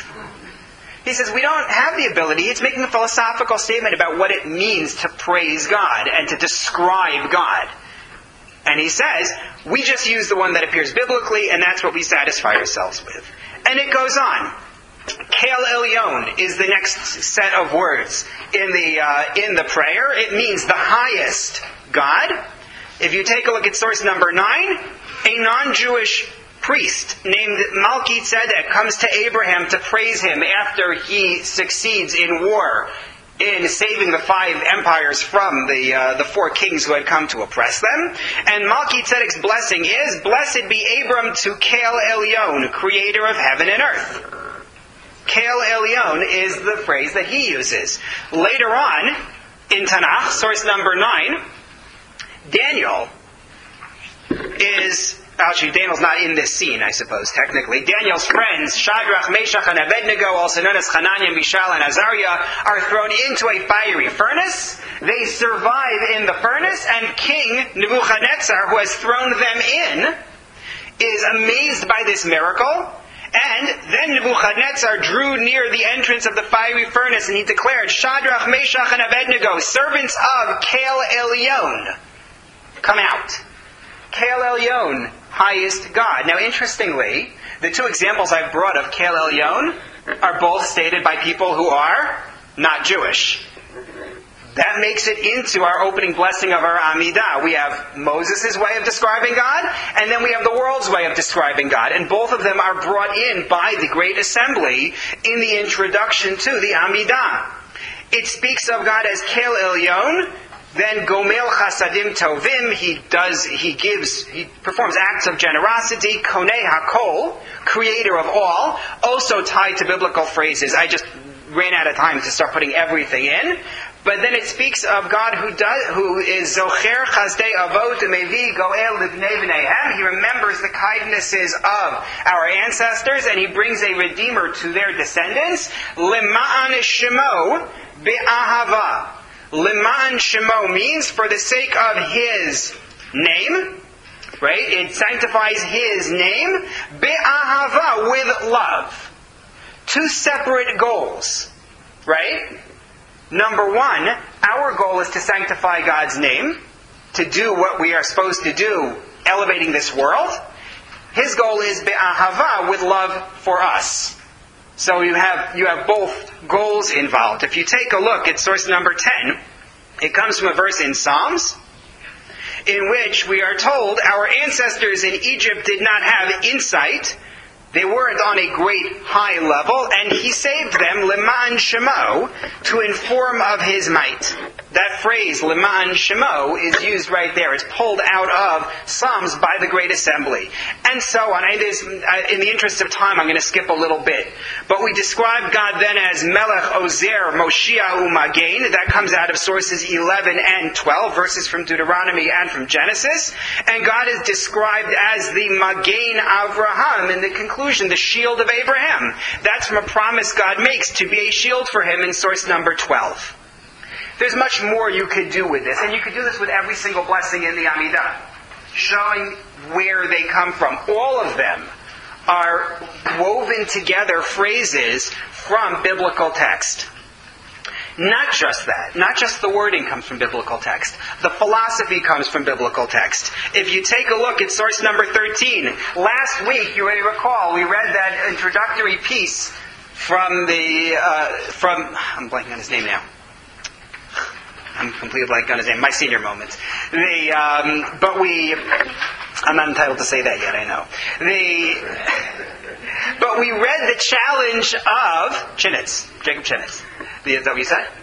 He says, we don't have the ability. It's making a philosophical statement about what it means to praise God and to describe God. And he says, we just use the one that appears biblically, and that's what we satisfy ourselves with. And it goes on. Kel Elyon is the next set of words in the uh, in the prayer. It means the highest God. If you take a look at source number nine, a non-Jewish priest named Malki Tzedek comes to Abraham to praise him after he succeeds in war in saving the five empires from the uh, the four kings who had come to oppress them. And Malki Tzedek's blessing is, blessed be Abram to Kel Elyon, creator of heaven and earth. Kel Elyon is the phrase that he uses. Later on, in Tanakh, source number nine, Daniel is... Actually, Daniel's not in this scene, I suppose, technically. Daniel's friends, Shadrach, Meshach, and Abednego, also known as Hananiah, Mishael, and Azariah, are thrown into a fiery furnace. They survive in the furnace, and King Nebuchadnezzar, who has thrown them in, is amazed by this miracle. And then Nebuchadnezzar drew near the entrance of the fiery furnace, and he declared, Shadrach, Meshach, and Abednego, servants of Kel Elyon, come out. Kel Elyon, highest God. Now, interestingly, the two examples I've brought of Kel Elyon are both stated by people who are not Jewish. That makes it into our opening blessing of our Amidah. We have Moses' way of describing God, and then we have the world's way of describing God. And both of them are brought in by the Great Assembly in the introduction to the Amidah. It speaks of God as Kel Elyon. Then Gomel Chasadim Tovim, he does, he gives, he performs acts of generosity. Konei Hakol, creator of all, also tied to biblical phrases. I just ran out of time to start putting everything in. But then it speaks of God who does, who is Zocher Chazdei Avot Mevi Goel Libnei B'neihem. He remembers the kindnesses of our ancestors, and he brings a redeemer to their descendants. Lema'an Shemo Be'ahava. Leman Shemo means for the sake of His name, right? It sanctifies His name. Be'ahava, with love. Two separate goals, right? Number one, our goal is to sanctify God's name, to do what we are supposed to do, elevating this world. His goal is be'ahava, with love for us. So you have you have both goals involved. If you take a look at source number ten, it comes from a verse in Psalms, in which we are told our ancestors in Egypt did not have insight. They weren't on a great high level, and He saved them, Leman Shemo, to inform of His might. That phrase, Leman Shemo, is used right there. It's pulled out of Psalms by the Great Assembly. And so on. I, this, in the interest of time, I'm going to skip a little bit. But we describe God then as Melech Ozer Moshiach Umagain. That comes out of sources eleven and twelve, verses from Deuteronomy and from Genesis. And God is described as the Magain Avraham in the conclusion, the shield of Abraham. That's from a promise God makes to be a shield for him in source number twelve. There's much more you could do with this, and you could do this with every single blessing in the Amidah, showing where they come from. All of them are woven together phrases from biblical text. Not just that. Not just the wording comes from biblical text. The philosophy comes from biblical text. If you take a look at source number thirteen, last week, you may recall, we read that introductory piece from the, uh, from, I'm blanking on his name now. I'm completely blank on his name. My senior moment. The, um, but we, I'm not entitled to say that yet, I know. The, but we read the challenge of Chinitz, Jacob Chinitz. Is that what you said?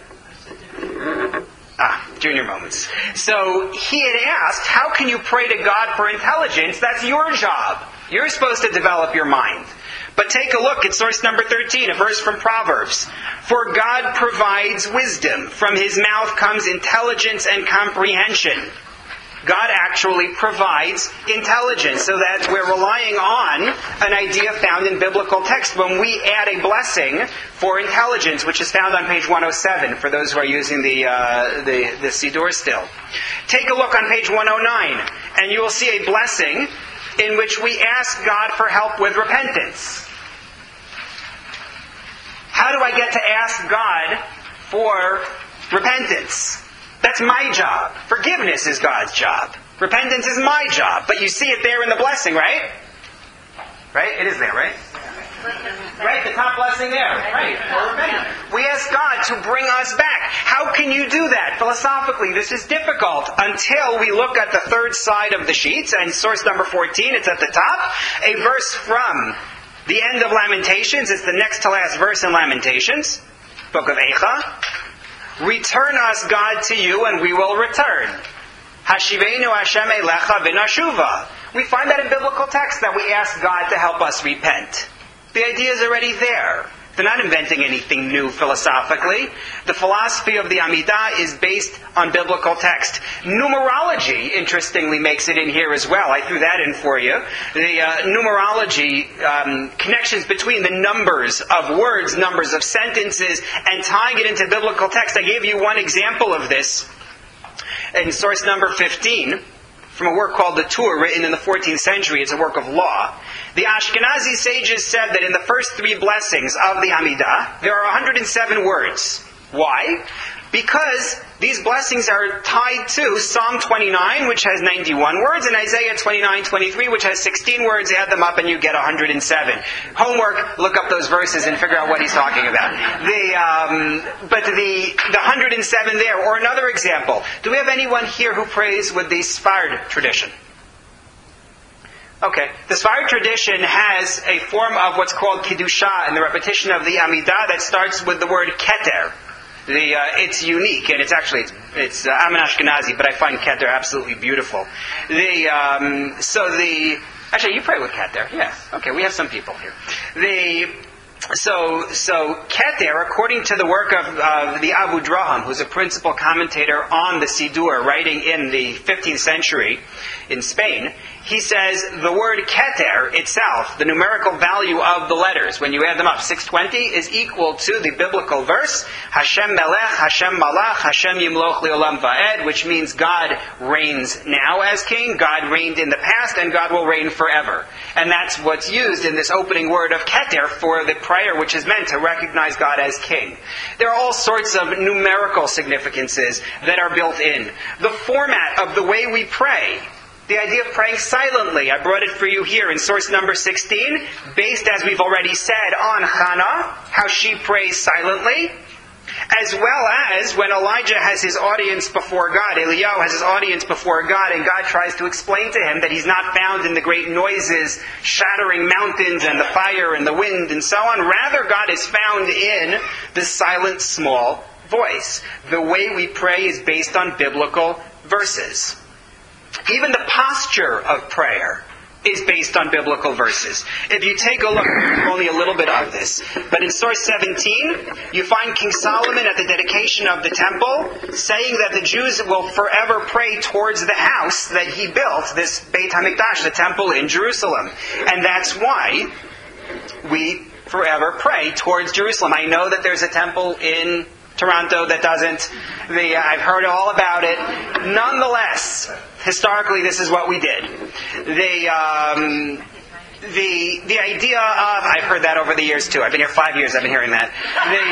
Ah, junior moments. So he had asked, how can you pray to God for intelligence? That's your job. You're supposed to develop your mind. But take a look at source number thirteen, a verse from Proverbs. For God provides wisdom. From His mouth comes intelligence and comprehension. God actually provides intelligence, so that we're relying on an idea found in biblical text when we add a blessing for intelligence, which is found on page one oh seven, for those who are using the, uh, the, the Siddur still. Take a look on page one oh nine, and you will see a blessing in which we ask God for help with repentance. How do I get to ask God for repentance? That's my job. Forgiveness is God's job. Repentance is my job. But you see it there in the blessing, right? Right? It is there, right? Right? The top blessing there. Right. For repentance. We ask God to bring us back. How can you do that? Philosophically, this is difficult until we look at the third side of the sheets, and source number fourteen, it's at the top, a verse from the end of Lamentations. It's the next to last verse in Lamentations, book of Eicha. Return us, God, to you, and we will return. Hashivenu Hashem elecha v'nashuva. We find that in biblical text, that we ask God to help us repent. The idea is already there. They're not inventing anything new philosophically. The philosophy of the Amidah is based on biblical text. Numerology, interestingly, makes it in here as well. I threw that in for you. The uh, numerology, um, connections between the numbers of words, numbers of sentences, and tying it into biblical text. I gave you one example of this in source number fifteen, from a work called the Tur, written in the fourteenth century. It's a work of law. The Ashkenazi sages said that in the first three blessings of the Amidah, there are one hundred seven words. Why? Because these blessings are tied to Psalm twenty-nine, which has ninety-one words, and Isaiah twenty-nine twenty-three, which has sixteen words. Add them up and you get one hundred seven. Homework, look up those verses and figure out what he's talking about. The, um, but the, the one hundred seven there, or another example. Do we have anyone here who prays with the Sfard tradition? Okay. The Sfard tradition has a form of what's called Kiddusha, and the repetition of the Amidah that starts with the word Keter. The, uh, it's unique, and it's actually, it's, it's uh, I'm an Ashkenazi, but I find Keter absolutely beautiful. The, um, so the, actually, you pray with Keter, yeah. Okay, we have some people here. The, so, so Keter, according to the work of uh, the Abu Draham, who's a principal commentator on the Siddur, writing in the fifteenth century in Spain, he says the word Keter itself, the numerical value of the letters, when you add them up, six hundred twenty, is equal to the biblical verse, Hashem Melech, Hashem Malach, Hashem Yimloch Leolam Va'ed, which means God reigns now as king, God reigned in the past, and God will reign forever. And that's what's used in this opening word of Keter for the prayer, which is meant to recognize God as king. There are all sorts of numerical significances that are built in. The format of the way we pray, the idea of praying silently, I brought it for you here in source number sixteen, based, as we've already said, on Hannah, how she prays silently, as well as when Elijah has his audience before God, Eliyahu has his audience before God, and God tries to explain to him that he's not found in the great noises, shattering mountains and the fire and the wind and so on. Rather, God is found in the silent, small voice. The way we pray is based on biblical verses. Even the posture of prayer is based on biblical verses. If you take a look, only a little bit of this, but in source seventeen, you find King Solomon at the dedication of the temple saying that the Jews will forever pray towards the house that he built, this Beit HaMikdash, the temple in Jerusalem. And that's why we forever pray towards Jerusalem. I know that there's a temple in Toronto that doesn't. The, uh, I've heard all about it. Nonetheless, historically, this is what we did. They, um, the the idea of, I've heard that over the years too. I've been here five years, I've been hearing that. The,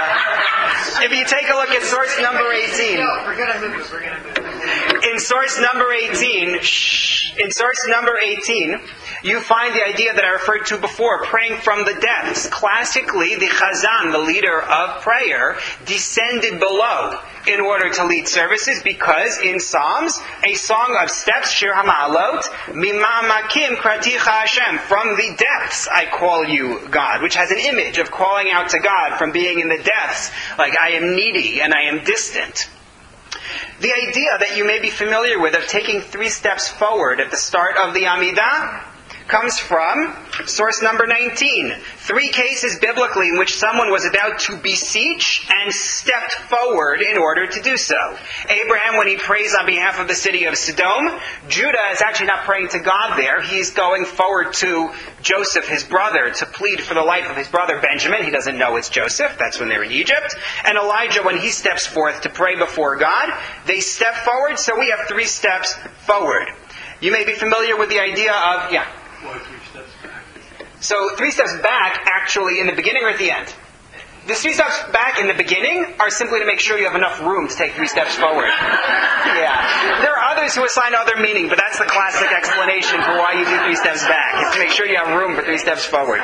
uh, if you take a look at source number eighteen. We're going to move this. We're going to move this. In source number eighteen, shh, in source number eighteen, you find the idea that I referred to before, praying from the depths. Classically, the Chazan, the leader of prayer, descended below in order to lead services because in Psalms, a song of steps, Shir HaMa'alot, Mima'amakim Kraticha Hashem, from the depths I call you, God, which has an image of calling out to God from being in the depths, like I am needy and I am distant. The idea that you may be familiar with of taking three steps forward at the start of the Amidah comes from source number nineteen. Three cases biblically in which someone was about to beseech and stepped forward in order to do so. Abraham, when he prays on behalf of the city of Sodom, Judah is actually not praying to God there. He's going forward to Joseph, his brother, to plead for the life of his brother Benjamin. He doesn't know it's Joseph. That's when they're in Egypt. And Elijah, when he steps forth to pray before God, they step forward, so we have three steps forward. You may be familiar with the idea of, yeah. Why three steps back? So three steps back, actually, in the beginning or at the end? The three steps back in the beginning are simply to make sure you have enough room to take three steps forward. Yeah. There are others who assign other meaning, but that's the classic explanation for why you do three steps back. It's to make sure you have room for three steps forward.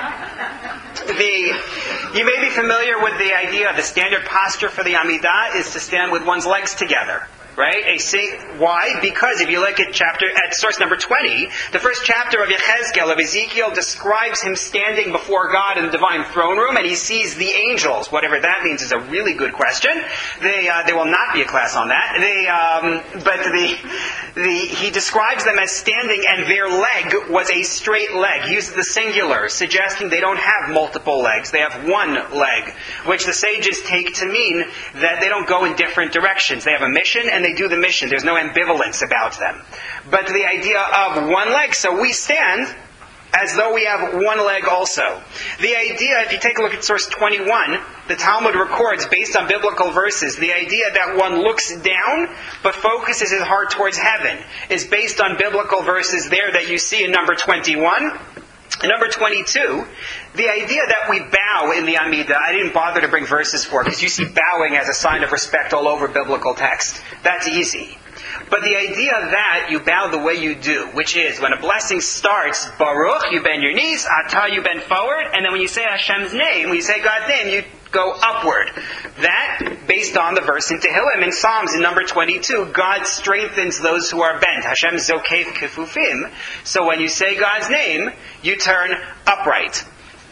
The, you may be familiar with the idea, the standard posture for the Amidah is to stand with one's legs together. Right? A say, why? Because if you look at chapter at source number twenty, the first chapter of Yechezkel, of Ezekiel, describes him standing before God in the divine throne room, and he sees the angels. Whatever that means is a really good question. They uh, there will not be a class on that. They, um, but the the he describes them as standing, and their leg was a straight leg. He uses the singular, suggesting they don't have multiple legs. They have one leg, which the sages take to mean that they don't go in different directions. They have a mission, and they do the mission. There's no ambivalence about them. But the idea of one leg, so we stand as though we have one leg also. The idea, if you take a look at source twenty-one, the Talmud records, based on biblical verses, the idea that one looks down but focuses his heart towards heaven is based on biblical verses there that you see in number twenty-one. In number twenty-two, the idea that we bow in the Amidah, I didn't bother to bring verses for because you see bowing as a sign of respect all over biblical text. That's easy. But the idea that you bow the way you do, which is when a blessing starts, Baruch, you bend your knees, Atah, you bend forward, and then when you say Hashem's name, when you say God's name, you go upward. That, based on the verse in Tehillim, in Psalms, in number twenty-two, God strengthens those who are bent. Hashem zokef kefufim. So when you say God's name, you turn upright.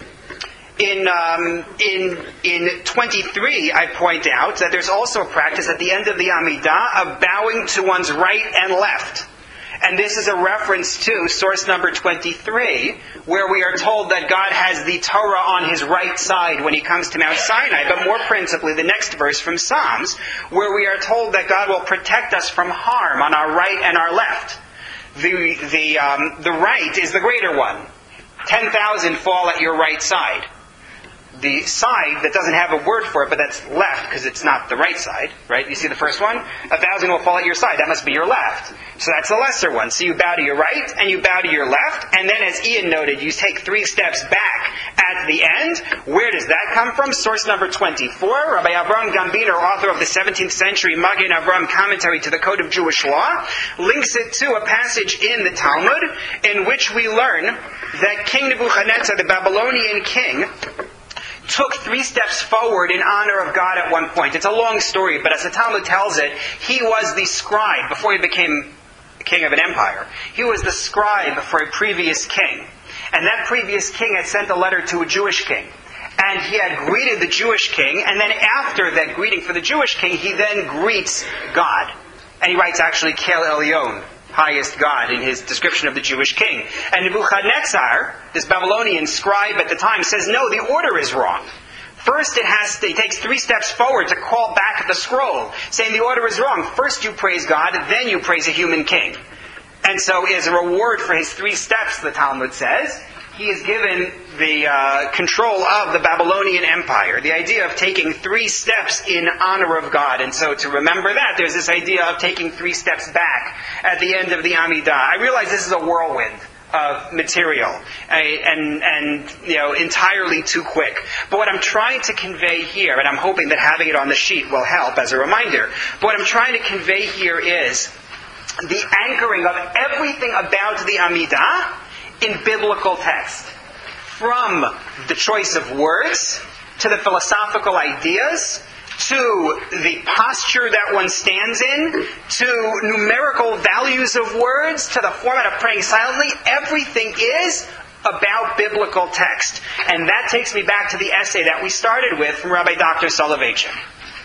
In um, in in twenty-three, I point out that there's also a practice at the end of the Amidah of bowing to one's right and left. And this is a reference to source number twenty-three, where we are told that God has the Torah on His right side when He comes to Mount Sinai, but more principally the next verse from Psalms, where we are told that God will protect us from harm on our right and our left. The, the, um, the right is the greater one. ten thousand fall at your right side. The side that doesn't have a word for it, but that's left, because it's not the right side, right? You see the first one? A thousand will fall at your side. That must be your left. So that's the lesser one. So you bow to your right, and you bow to your left, and then as Ian noted, you take three steps back at the end. Where does that come from? Source number twenty-four, Rabbi Avram Gambiner, author of the seventeenth century Magen Avram commentary to the Code of Jewish Law, links it to a passage in the Talmud, in which we learn that King Nebuchadnezzar, the Babylonian king, took three steps forward in honor of God at one point. It's a long story, but as the Talmud tells it, he was the scribe before he became king of an empire. He was the scribe for a previous king. And that previous king had sent a letter to a Jewish king. And he had greeted the Jewish king, and then after that greeting for the Jewish king, he then greets God. And he writes actually Kel Elyon, highest God, in his description of the Jewish king. And Nebuchadnezzar, this Babylonian scribe at the time, says, no, the order is wrong. First it has to, it takes three steps forward to call back the scroll, saying the order is wrong. First you praise God, then you praise a human king. And so as a reward for his three steps, the Talmud says, he is given the uh, control of the Babylonian Empire. The idea of taking three steps in honor of God. And so to remember that, there's this idea of taking three steps back at the end of the Amidah. I realize this is a whirlwind of material and, and, you know, entirely too quick. But what I'm trying to convey here, and I'm hoping that having it on the sheet will help as a reminder, but what I'm trying to convey here is the anchoring of everything about the Amidah in biblical text. From the choice of words, to the philosophical ideas, to the posture that one stands in, to numerical values of words, to the format of praying silently, everything is about biblical text. And that takes me back to the essay that we started with from Rabbi Doctor Soloveitchik.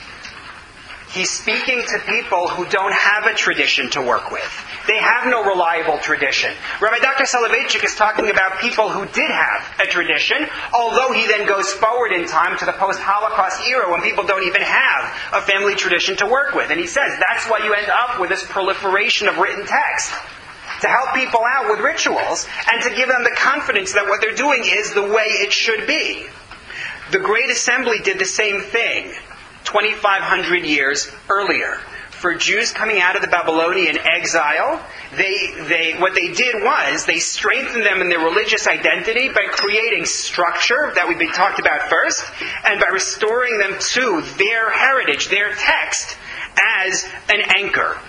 He's speaking to people who don't have a tradition to work with. They have no reliable tradition. Rabbi Doctor Soloveitchik is talking about people who did have a tradition, although he then goes forward in time to the post-Holocaust era when people don't even have a family tradition to work with. And he says that's why you end up with this proliferation of written text. To help people out with rituals and to give them the confidence that what they're doing is the way it should be. The Great Assembly did the same thing twenty-five hundred years earlier. For Jews coming out of the Babylonian exile, they, they, what they did was they strengthened them in their religious identity by creating structure that we've been talked about first, and by restoring them to their heritage, their text, as an anchor.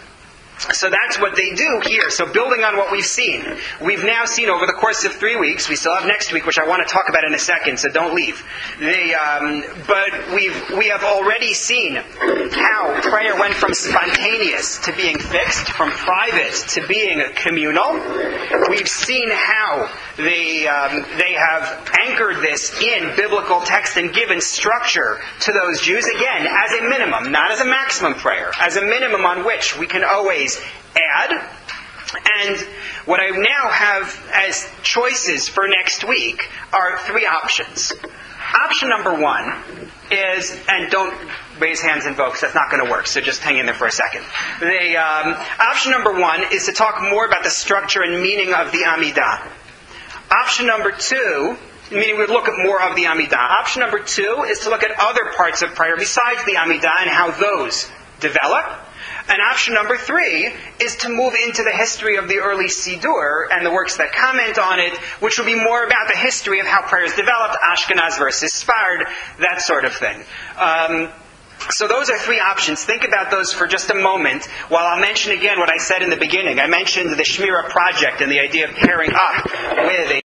So that's what they do here. So building on what we've seen, we've now seen over the course of three weeks, we still have next week, which I want to talk about in a second, so don't leave. They, um, but we've, we have already seen how prayer went from spontaneous to being fixed, from private to being communal. We've seen how they, um, they have anchored this in biblical text and given structure to those Jews, again, as a minimum, not as a maximum prayer, as a minimum on which we can always add. And what I now have as choices for next week are three options. Option number one is, and don't raise hands and vote because that's not going to work, so just hang in there for a second. The, um, option number one is to talk more about the structure and meaning of the Amidah. Option number two, meaning we look at more of the Amidah. Option number two is to look at other parts of prayer besides the Amidah and how those develop. And option number three is to move into the history of the early Siddur and the works that comment on it, which will be more about the history of how prayers developed, Ashkenaz versus Sfard, that sort of thing. Um, so those are three options. Think about those for just a moment, while I'll mention again what I said in the beginning. I mentioned the Shmira project and the idea of pairing up with a